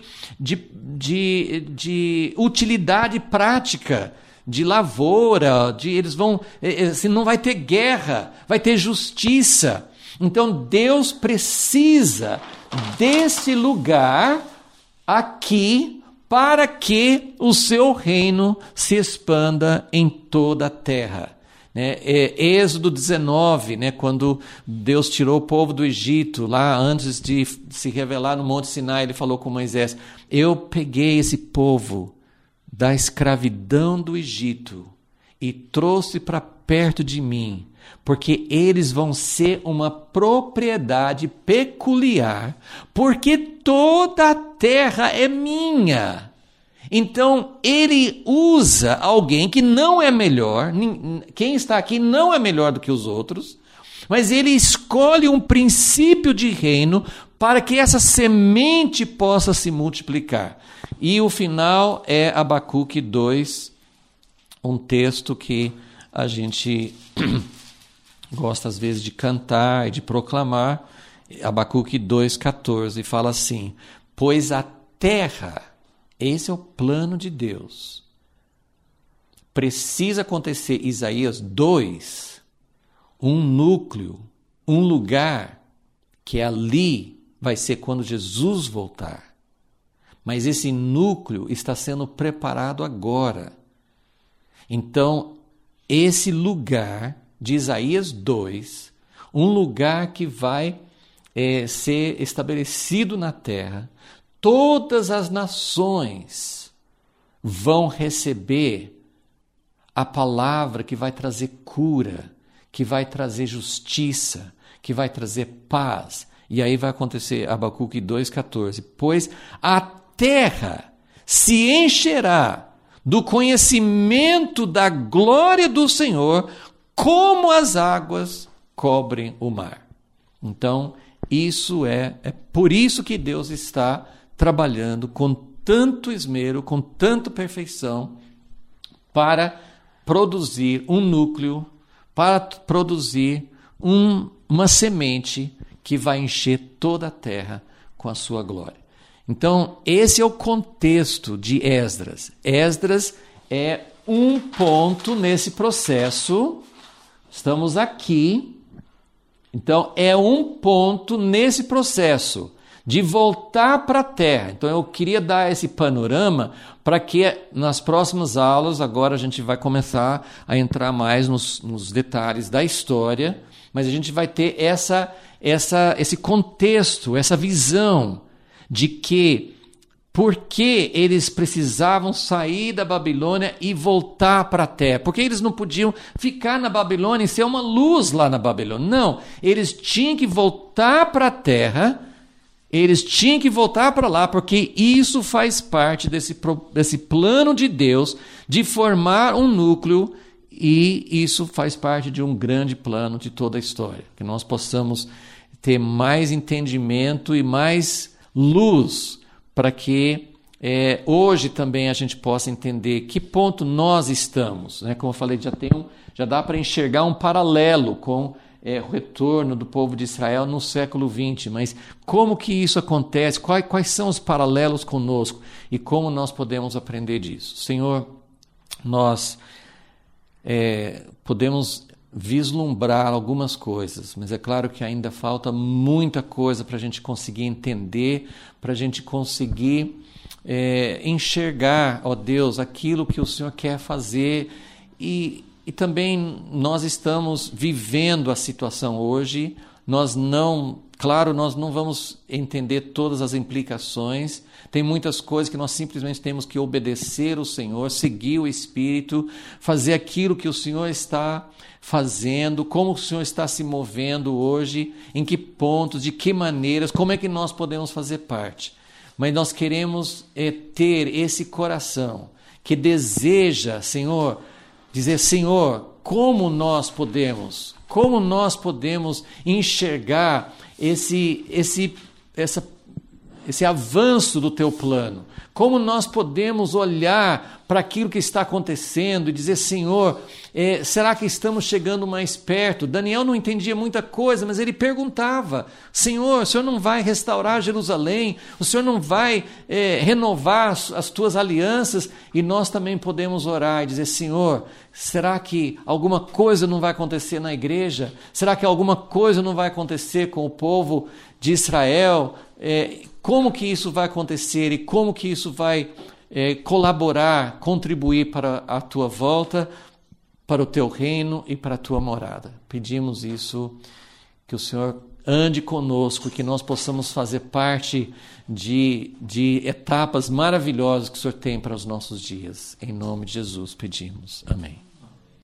utilidade prática, de lavoura, eles vão, assim, não vai ter guerra, vai ter justiça. Então Deus precisa desse lugar aqui para que o seu reino se expanda em toda a terra. Êxodo 19, quando Deus tirou o povo do Egito, lá antes de se revelar no Monte Sinai, ele falou com Moisés, eu peguei esse povo da escravidão do Egito e trouxe para perto de mim, porque eles vão ser uma propriedade peculiar, porque toda a terra é minha. Então, ele usa alguém que não é melhor, quem está aqui não é melhor do que os outros, mas ele escolhe um princípio de reino para que essa semente possa se multiplicar. E o final é Abacuque 2, um texto que a gente gosta às vezes de cantar e de proclamar. Abacuque 2,14 fala assim: pois a terra, esse é o plano de Deus, precisa acontecer. Isaías 2, um núcleo, um lugar, que ali vai ser quando Jesus voltar. Mas esse núcleo está sendo preparado agora. Então, esse lugar de Isaías 2, um lugar que vai ser estabelecido na terra, todas as nações vão receber a palavra que vai trazer cura, que vai trazer justiça, que vai trazer paz. E aí vai acontecer Abacuque 2,14. Pois a terra se encherá do conhecimento da glória do Senhor, como as águas cobrem o mar. Então, isso é por isso que Deus está trabalhando com tanto esmero, com tanta perfeição, para produzir um núcleo, para produzir uma semente que vai encher toda a terra com a sua glória. Então, esse é o contexto de Esdras. Esdras é um ponto nesse processo. Estamos aqui. Então, é um ponto nesse processo de voltar para a terra. Então, eu queria dar esse panorama para que nas próximas aulas, agora a gente vai começar a entrar mais nos detalhes da história, mas a gente vai ter esse contexto, essa visão de que por que eles precisavam sair da Babilônia e voltar para a terra. Porque eles não podiam ficar na Babilônia e ser uma luz lá na Babilônia. Não, eles tinham que voltar para a terra, eles tinham que voltar para lá, porque isso faz parte desse plano de Deus de formar um núcleo, e isso faz parte de um grande plano de toda a história. Que nós possamos ter mais entendimento e mais luz para que hoje também a gente possa entender que ponto nós estamos. Né? Como eu falei, já dá para enxergar um paralelo com o retorno do povo de Israel no século XX, mas como que isso acontece? Quais são os paralelos conosco e como nós podemos aprender disso? Senhor, nós podemos vislumbrar algumas coisas, mas é claro que ainda falta muita coisa para a gente conseguir entender, para a gente conseguir enxergar, ó Deus, aquilo que o Senhor quer fazer, e também nós estamos vivendo a situação hoje. Nós não vamos entender todas as implicações. Tem muitas coisas que nós simplesmente temos que obedecer o Senhor, seguir o Espírito, fazer aquilo que o Senhor está fazendo, como o Senhor está se movendo hoje, em que pontos, de que maneiras, como é que nós podemos fazer parte. Mas nós queremos ter esse coração que deseja, Senhor, dizer, Senhor, como nós podemos enxergar esse avanço do teu plano? Como nós podemos olhar para aquilo que está acontecendo e dizer, Senhor, será que estamos chegando mais perto? Daniel não entendia muita coisa, mas ele perguntava, Senhor, o Senhor não vai restaurar Jerusalém? O Senhor não vai renovar as tuas alianças? E nós também podemos orar e dizer, Senhor, será que alguma coisa não vai acontecer na igreja? Será que alguma coisa não vai acontecer com o povo de Israel? Como que isso vai acontecer e como que isso vai colaborar, contribuir para a tua volta, para o teu reino e para a tua morada? Pedimos isso, que o Senhor ande conosco, que nós possamos fazer parte de etapas maravilhosas que o Senhor tem para os nossos dias. Em nome de Jesus pedimos. Amém.